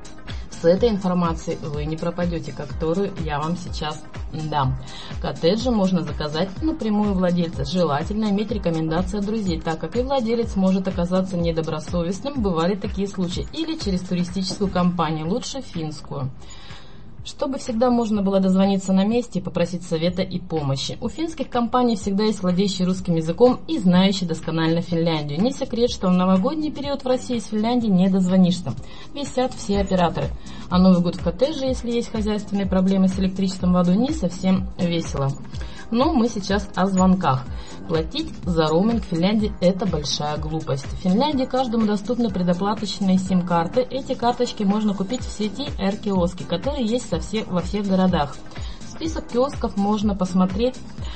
С этой информацией вы не пропадете, которую я вам сейчас дам. Коттеджи можно заказать напрямую владельца. Желательно иметь рекомендации от друзей, так как и владелец может оказаться недобросовестным. Бывали такие случаи. Или через туристическую компанию, лучше финскую. Чтобы всегда можно было дозвониться на месте и попросить совета и помощи. У финских компаний всегда есть владеющий русским языком и знающий досконально Финляндию. Не секрет, что в новогодний период в России из Финляндии не дозвонишься. Висят все операторы. А Новый год в коттедже, если есть хозяйственные проблемы с электричеством, водой, не совсем весело. Но мы сейчас о звонках. Платить за роуминг в Финляндии – это большая глупость. В Финляндии каждому доступны предоплаточные сим-карты. Эти карточки можно купить в сети R-киоски, которые есть во всех городах. Список киосков можно посмотреть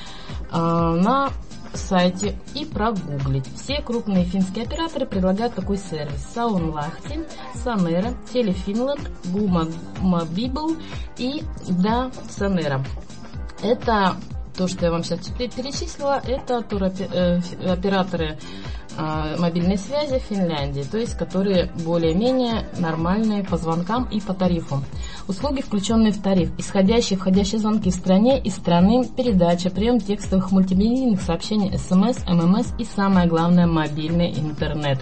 на сайте и прогуглить. Все крупные финские операторы предлагают такой сервис: Saunlahti, Sonera, Telefinland, Boomabible и Sonera. Это то, что я вам сейчас перечислила, это операторы мобильной связи в Финляндии, то есть которые более-менее нормальные по звонкам и по тарифу. Услуги, включенные в тариф: исходящие и входящие звонки в стране, из страны, передача, прием текстовых мультимедийных сообщений, СМС, ММС и, самое главное, мобильный интернет.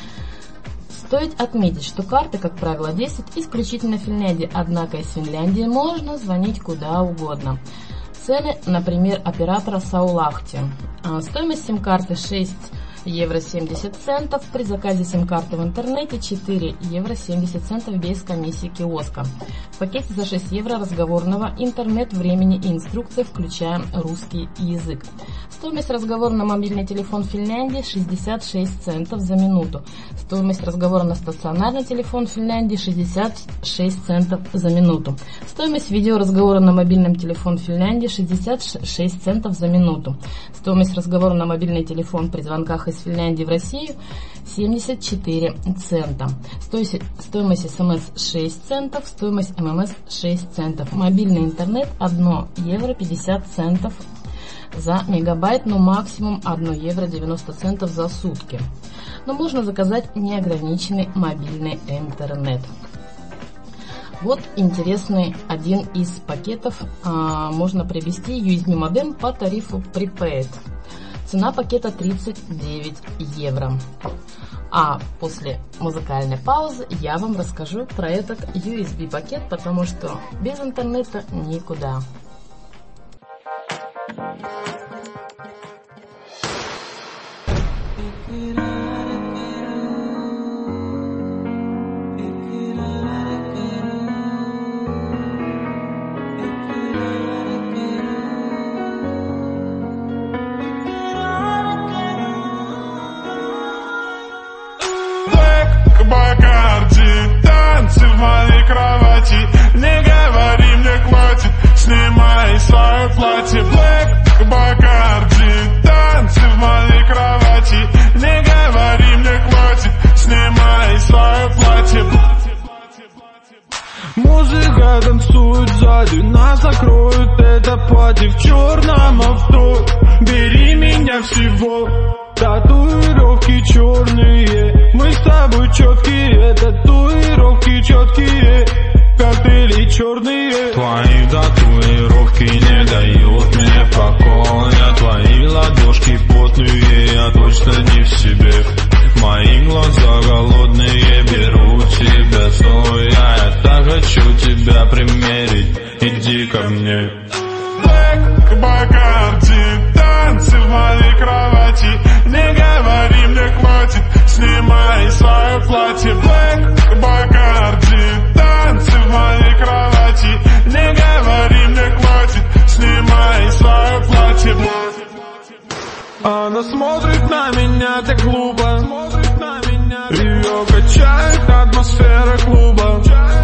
Стоит отметить, что карты, как правило, действуют исключительно в Финляндии, однако из Финляндии можно звонить куда угодно. Цены, например, оператора Saunlahti. Стоимость сим-карты 6 евро 70 центов. При заказе сим-карты в интернете 4 евро 70 центов без комиссии киоска. В пакете за 6 евро разговорного интернет, времени и инструкции, включая русский язык. Стоимость разговора на мобильный телефон в Финляндии 66 центов за минуту. Стоимость разговора на стационарный телефон в Финляндии 66 центов за минуту. Стоимость видеоразговора на мобильном телефон в Финляндии 66 центов за минуту. Стоимость разговора на мобильный телефон при звонках из Финляндии в Россию 74 цента. Стоимость СМС 6 центов, стоимость ММС 6 центов. Мобильный интернет 1 евро 50 центов за мегабайт, но максимум 1 евро 90 центов за сутки. Но можно заказать неограниченный мобильный интернет. Вот интересный один из пакетов. Можно приобрести USB модем по тарифу Prepaid. Цена пакета 39 евро. А после музыкальной паузы я вам расскажу про этот USB пакет, потому что без интернета никуда. Бакарди, танцы в моей кровати. Не говори мне хватит, снимай свое платье. Блэк Бакарди, танцы в моей кровати. Не говори мне хватит, снимай свое платье. Музыка танцует сзади, нас закроют это платье в черном авто. Бери меня всего. Татуировки черные, мы с тобой четкие. Татуировки четкие, коктейли черные. Твои татуировки не дают мне покоя. Твои ладошки потные, я точно не в себе. Мои глаза голодные, беру тебя стоя. Я так хочу тебя примерить, иди ко мне. Black Bacardi, танцы в моей кровати. Не говори, мне хватит, снимай свое платье. Black Bacardi, танцы в моей кровати. Не говори, мне хватит, снимай свое платье. Она смотрит на меня так глупо, ее качает атмосфера клуба.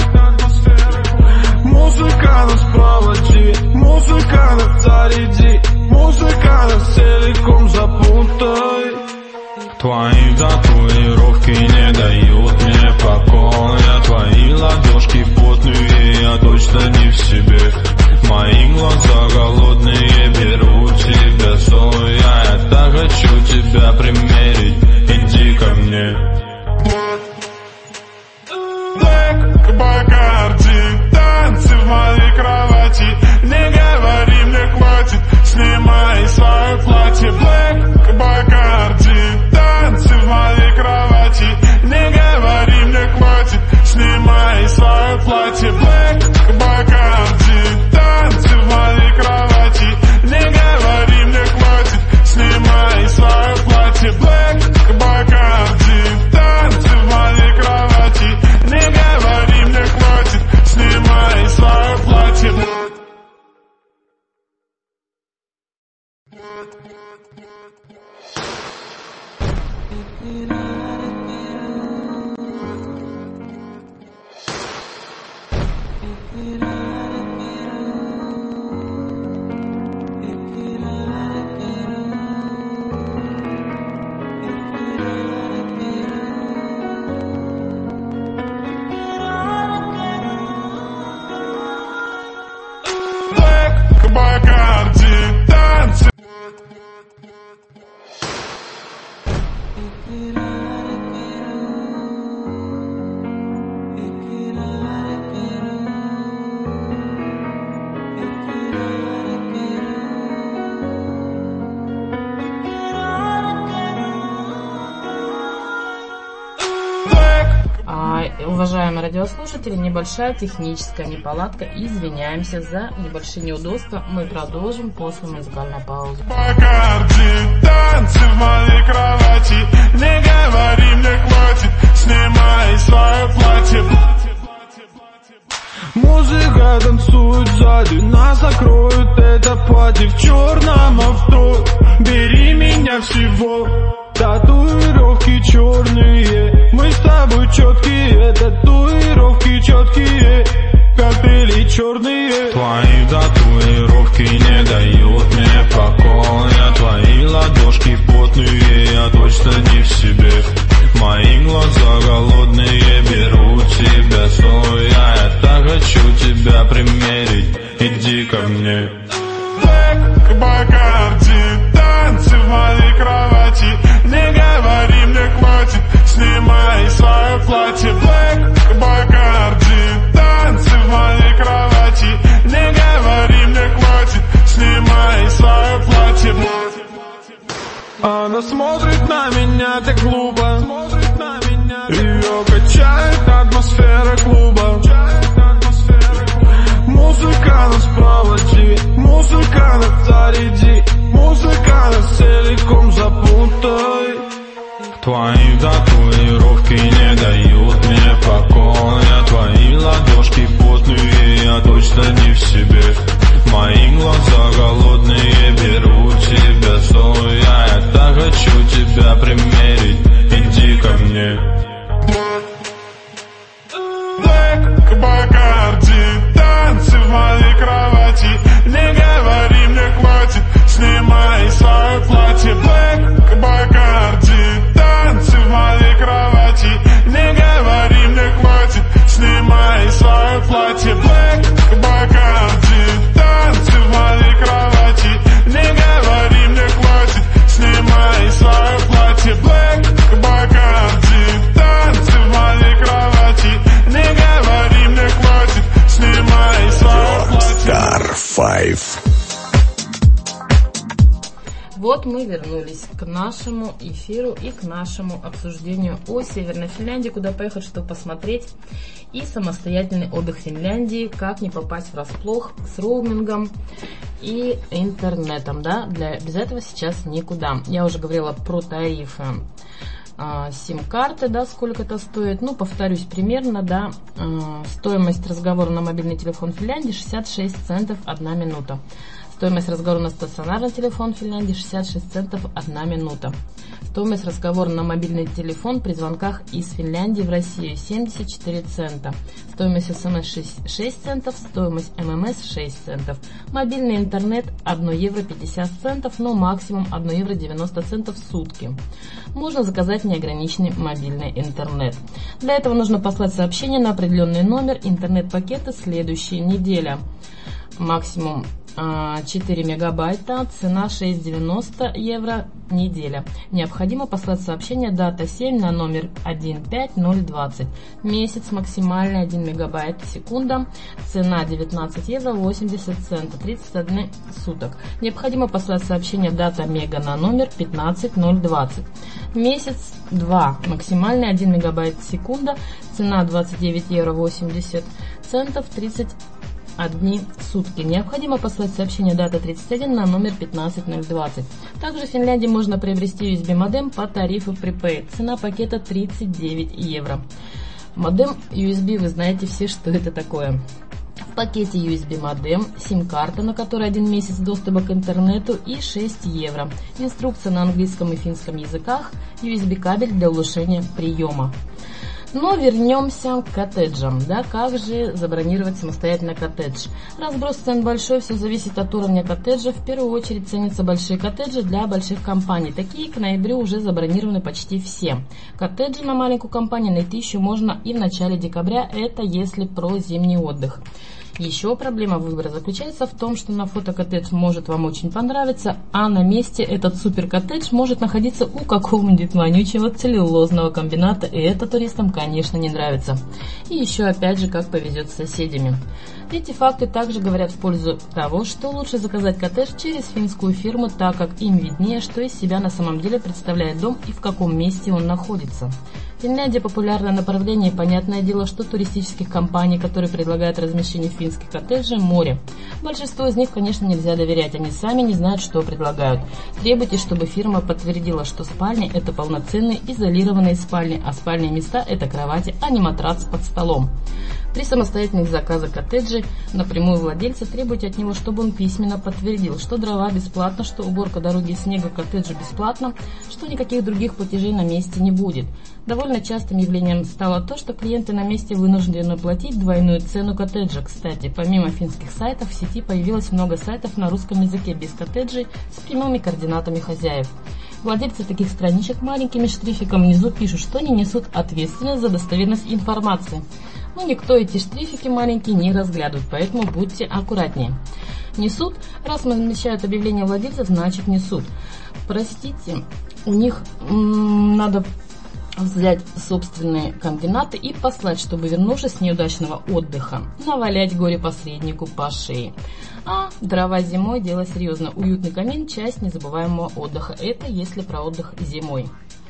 Музыка нас проводи, музыка нас заряди, музыка нас целиком запутай. Твои татуировки не дают мне покоя. Твои ладошки потные, я точно не в себе. Мои глаза голодные, беру тебя стоя. Я так хочу тебя примерить, иди ко мне. Black Bacardi, танцы в моей кровати. Не говори, мне хватит, снимай свое платье. Black Bacardi, танцы в моей кровати. Не говори, мне хватит, снимай свое платье. Black Bacardi, танцы в моей кровати. Не говори, мне хватит, снимай свое платье. Black Bacardi, танцы в моей кровати. Не говори, мне хватит, снимай свое платье. Bacardi, танцы. Уважаемые радиослушатели, небольшая техническая неполадка. Извиняемся за небольшие неудобства. Мы продолжим после музыкальной паузы. Bacardi, танцы в моей кровати. Не говори, мне хватит, снимай свое платье. Музыка танцует сзади, нас закроют это пати. В черном авто, бери меня всего. Татуировки черные, мы с тобой четкие. Татуировки четкие, коктейли черные. Твои татуировки не дают мне покоя. Твои ладошки потные, я точно не в себе. Мои глаза голодные, беру тебя стоя. Я так хочу тебя примерить, иди ко мне. Black Bacardi, танцы в моей кровати. Не говори, мне хватит, снимай свое платье. Black Bacardi, танцы в моей кровати. Не говори, мне хватит, снимай свое платье. Она смотрит на меня так глупо, ее качает атмосфера клуба. Музыка нас проводи, музыка нас заряди, музыка нас целиком запутай. Твои татуировки не дают мне покоя. Твои ладошки потные, я точно не в себе. Мои глаза голодные, беру тебя стоя. Я так хочу тебя примерить, иди ко мне. Black Bacardi, танцы в моей кровати. Не говори, мне хватит, снимай свое платье. Black Bacardi, танцы в моей кровати. Не говори, мне хватит, снимай свое платье. Black Bacardi, Вот мы вернулись к нашему эфиру и к нашему обсуждению о Северной Финляндии, куда поехать, что посмотреть, и самостоятельный отдых в Финляндии, как не попасть врасплох с роумингом и интернетом, да, без этого сейчас никуда. Я уже говорила про тарифы сим-карты, да, сколько это стоит. Ну, повторюсь примерно, да, стоимость разговора на мобильный телефон в Финляндии 66 центов 1 минута. Стоимость разговора на стационарный телефон в Финляндии 66 центов 1 минута. Стоимость разговора на мобильный телефон при звонках из Финляндии в Россию 74 цента. Стоимость СМС 6 центов, стоимость ММС 6 центов. Мобильный интернет 1 евро 50 центов, но максимум 1 евро 90 центов в сутки. Можно заказать неограниченный мобильный интернет. Для этого нужно послать сообщение на определенный номер. Интернет-пакеты следующая неделя. Максимум 4 мегабайта, цена 6,90 евро, неделя. Необходимо послать сообщение дата 7 на номер 15020. Месяц максимально 1 мегабайт в секунду, цена 19 евро 80 центов, 31 суток. Необходимо послать сообщение дата мега на номер 15020. Месяц 2, максимально 1 мегабайт в секунду, цена 29 евро 80 центов, 31 сутки. Необходимо послать сообщение дата 31 на номер 15020. Также в Финляндии можно приобрести USB модем по тарифу Prepaid. Цена пакета 39 евро. Модем USB, вы знаете все, что это такое. В пакете USB модем, сим-карта, на которой 1 месяц доступа к интернету и 6 евро. Инструкция на английском и финском языках, USB кабель для улучшения приема. Но вернемся к коттеджам. Да, как же забронировать самостоятельно коттедж? Разброс цен большой, все зависит от уровня коттеджа. В первую очередь ценятся большие коттеджи для больших компаний. Такие к ноябрю уже забронированы почти все. Коттеджи на маленькую компанию найти еще можно и в начале декабря. Это если про зимний отдых. Еще проблема выбора заключается в том, что на фото коттедж может вам очень понравиться, а на месте этот супер коттедж может находиться у какого-нибудь вонючего целлюлозного комбината, и это туристам, конечно, не нравится. И еще опять же, как повезет с соседями. Эти факты также говорят в пользу того, что лучше заказать коттедж через финскую фирму, так как им виднее, что из себя на самом деле представляет дом и в каком месте он находится. Финляндия – популярное направление, и понятное дело, что туристических компаний, которые предлагают размещение в финских коттеджах, море. Большинству из них, конечно, нельзя доверять, они сами не знают, что предлагают. Требуйте, чтобы фирма подтвердила, что спальни – это полноценные изолированные спальни, а спальные места – это кровати, а не матрац под столом. При самостоятельных заказах коттеджей напрямую владельца требуйте от него, чтобы он письменно подтвердил, что дрова бесплатно, что уборка дороги и снега коттеджа бесплатно, что никаких других платежей на месте не будет. Довольно частым явлением стало то, что клиенты на месте вынуждены платить двойную цену коттеджа. Кстати, помимо финских сайтов, в сети появилось много сайтов на русском языке без коттеджей с прямыми координатами хозяев. Владельцы таких страничек маленькими штрификом внизу пишут, что они несут ответственность за достоверность информации. Но никто эти штрифики маленькие не разглядывает, поэтому будьте аккуратнее. Несут, раз размещают объявление владельцев, значит несут. Простите, у них надо взять собственные комбинаты и послать, чтобы, вернувшись с неудачного отдыха, навалять горе-посреднику по шее. А дрова зимой – дело серьезно. Уютный камин – часть незабываемого отдыха. Это если про отдых зимой.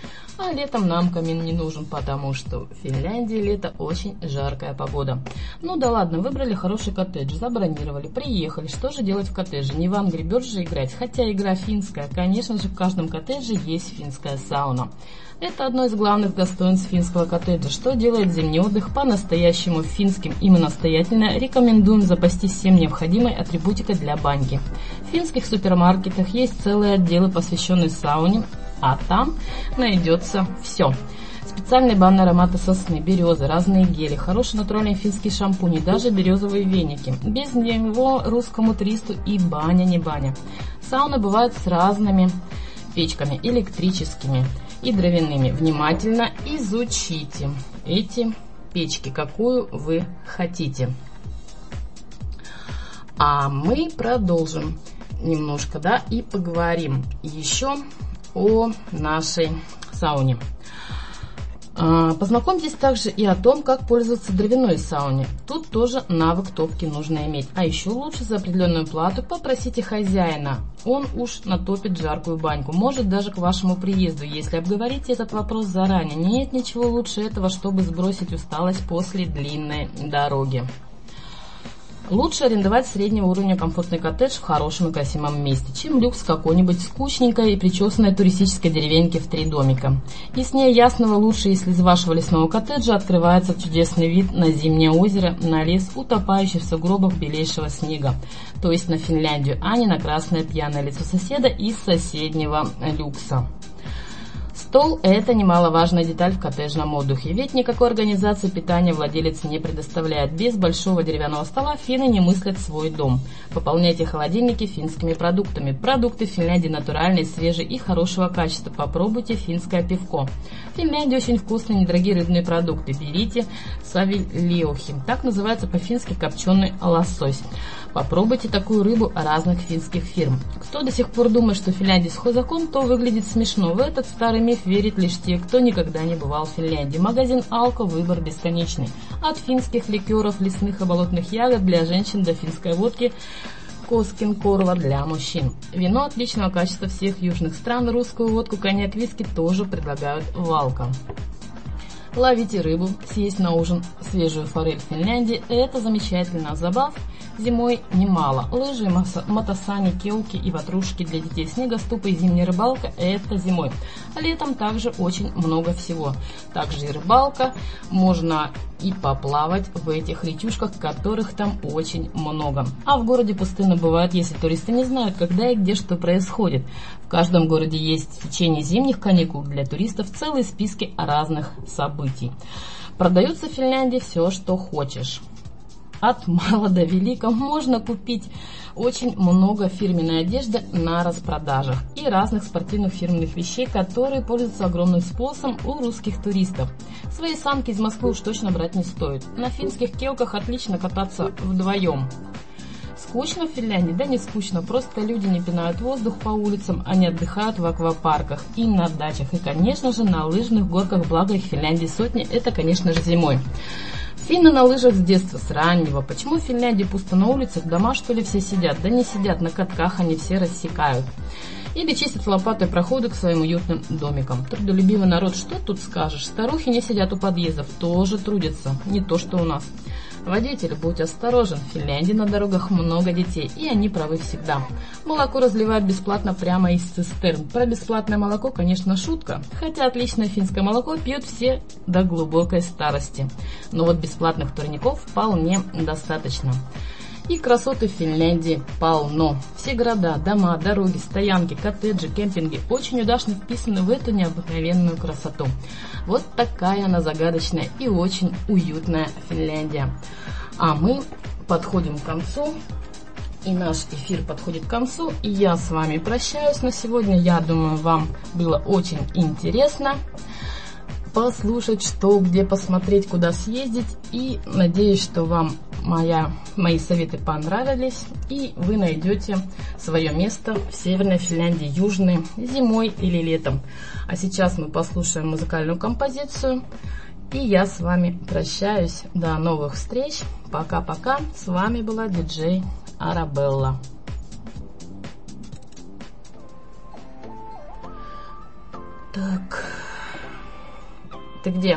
А летом нам камин не нужен, потому что в Финляндии лето очень жаркая погода. Ну да ладно, выбрали хороший коттедж, забронировали, приехали. Что же делать в коттедже? Не в Angry Birds же играть, хотя игра финская. Конечно же, в каждом коттедже есть финская сауна. Это одно из главных достоинств финского коттеджа. Что делает зимний отдых по-настоящему финским? И мы настоятельно рекомендуем запастись всем необходимой атрибутикой для баньки. В финских супермаркетах есть целые отделы, посвященные сауне, а там найдется все. Специальные банные ароматы сосны, березы, разные гели, хороший натуральный финский шампунь и даже березовые веники. Без него русскому туристу и баня не баня. Сауны бывают с разными печками, электрическими и дровяными. Внимательно изучите эти печки, какую вы хотите. А мы продолжим немножко, да, и поговорим еще о нашей сауне. Познакомьтесь также и о том, как пользоваться дровяной сауной. Тут тоже навык топки нужно иметь. А еще лучше за определенную плату попросите хозяина. Он уж натопит жаркую баньку. Может даже к вашему приезду, если обговорите этот вопрос заранее. Нет ничего лучше этого, чтобы сбросить усталость после длинной дороги. Лучше арендовать среднего уровня комфортный коттедж в хорошем и красивом месте, чем люкс какой-нибудь скучненькой и причесанной туристической деревеньки в 3 домика. Яснее ясного лучше, если из вашего лесного коттеджа открывается чудесный вид на зимнее озеро, на лес, утопающий в сугробах белейшего снега, то есть на Финляндию, а не на красное пьяное лицо соседа из соседнего люкса. Стол – это немаловажная деталь в коттеджном отдыхе, ведь никакой организации питания владелец не предоставляет. Без большого деревянного стола финны не мыслят свой дом. Пополняйте холодильники финскими продуктами. Продукты в Финляндии натуральные, свежие и хорошего качества. Попробуйте финское пивко. В Финляндии очень вкусные недорогие рыбные продукты. Берите савилиохи, так называется по-фински копченый лосось. Попробуйте такую рыбу разных финских фирм. Кто до сих пор думает, что в Финляндии сухой то выглядит смешно. В этот старый миф верят лишь те, кто никогда не бывал в Финляндии. Магазин Алко, выбор бесконечный. От финских ликеров, лесных и болотных ягод для женщин до финской водки Коскин-Корва для мужчин. Вино отличного качества всех южных стран, русскую водку, коньяк, виски тоже предлагают в Алко. Ловите рыбу, съесть на ужин свежую форель в Финляндии – это замечательно. Забав зимой немало. Лыжи, мотосани, келки и ватрушки для детей, снегоступы и зимняя рыбалка – это зимой. А летом также очень много всего. Также и рыбалка, можно и поплавать в этих речушках, которых там очень много. А в городе пустынно бывает, если туристы не знают, когда и где что происходит. В каждом городе есть в течение зимних каникул для туристов целые списки разных событий. Продается в Финляндии все, что хочешь. От мала до велика можно купить очень много фирменной одежды на распродажах и разных спортивных фирменных вещей, которые пользуются огромным спросом у русских туристов. Свои санки из Москвы уж точно брать не стоит. На финских келках отлично кататься вдвоем. Скучно в Финляндии? Да не скучно, просто люди не пинают воздух по улицам, они отдыхают в аквапарках и на дачах, и, конечно же, на лыжных горках, благо их в Финляндии сотни, это, конечно же, зимой. Финны на лыжах с детства, с раннего. Почему в Финляндии пусто на улицах? Дома, что ли, все сидят? Да не сидят, на катках они все рассекают. Или чистят лопатой проходы к своим уютным домикам. Трудолюбивый народ, что тут скажешь? Старухи не сидят у подъездов, тоже трудятся, не то что у нас. Водитель, будь осторожен, в Финляндии на дорогах много детей, и они правы всегда. Молоко разливают бесплатно прямо из цистерн. Про бесплатное молоко, конечно, шутка, хотя отличное финское молоко пьют все до глубокой старости. Но вот бесплатных турников вполне достаточно. И красоты в Финляндии полно. Все города, дома, дороги, стоянки, коттеджи, кемпинги очень удачно вписаны в эту необыкновенную красоту. Вот такая она загадочная и очень уютная Финляндия. А мы подходим к концу. И наш эфир подходит к концу. И я с вами прощаюсь на сегодня. Я думаю, вам было очень интересно послушать, что, где посмотреть, куда съездить. И надеюсь, что вам мои советы понравились, и вы найдете свое место в Северной Финляндии, Южной, зимой или летом. А сейчас мы послушаем музыкальную композицию, и я с вами прощаюсь. До новых встреч. Пока-пока. С вами была диджей Арабелла. Так. Ты где?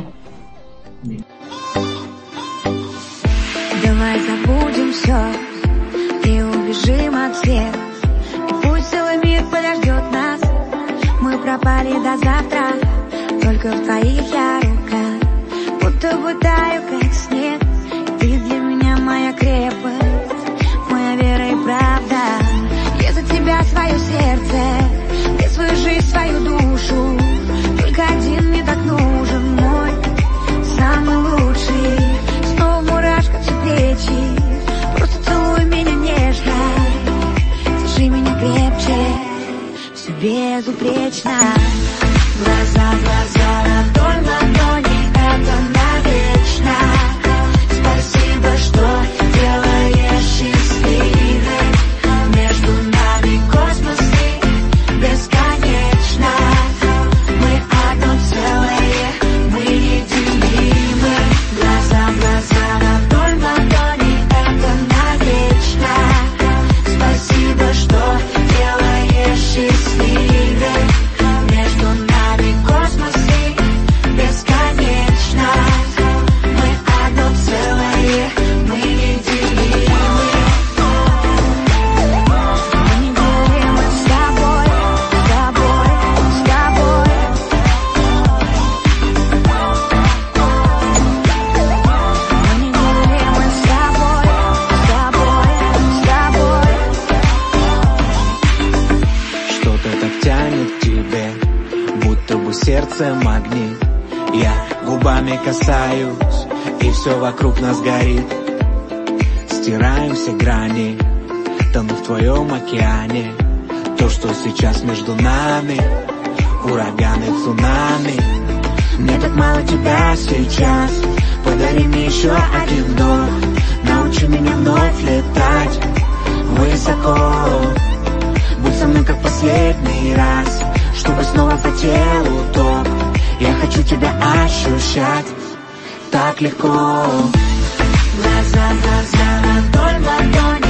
Давай забудем все и убежим от всех. И пусть целый мир подождет нас. Мы пропали до завтра, только в твоих я руках. Будто бы таю, как снег. Ты для меня моя крепость, моя вера и правда. Я за тебя свое сердце, я свою жизнь, свою душу. Только один мне так нужен, мой самый лучший. Снова мурашка все плечи, просто целуй меня нежно, держи меня крепче, все безупречно. Глаза в глаза, ладонь в ладони, это навечно. Спасибо, что делаешь счастливой. Между нами космосы бесконечно. Мы одно целое, мы сердцем огни. Я губами касаюсь, и все вокруг нас горит. Стираем все грани, тону в твоем океане. То, что сейчас между нами, ураганы, цунами. Мне так мало тебя сейчас, подари мне еще один вдох. Научи меня вновь летать высоко. Будь со мной как последний раз, чтобы снова по телу ток. Я хочу тебя ощущать так легко. Глаза в глаза, ладонь в ладонь.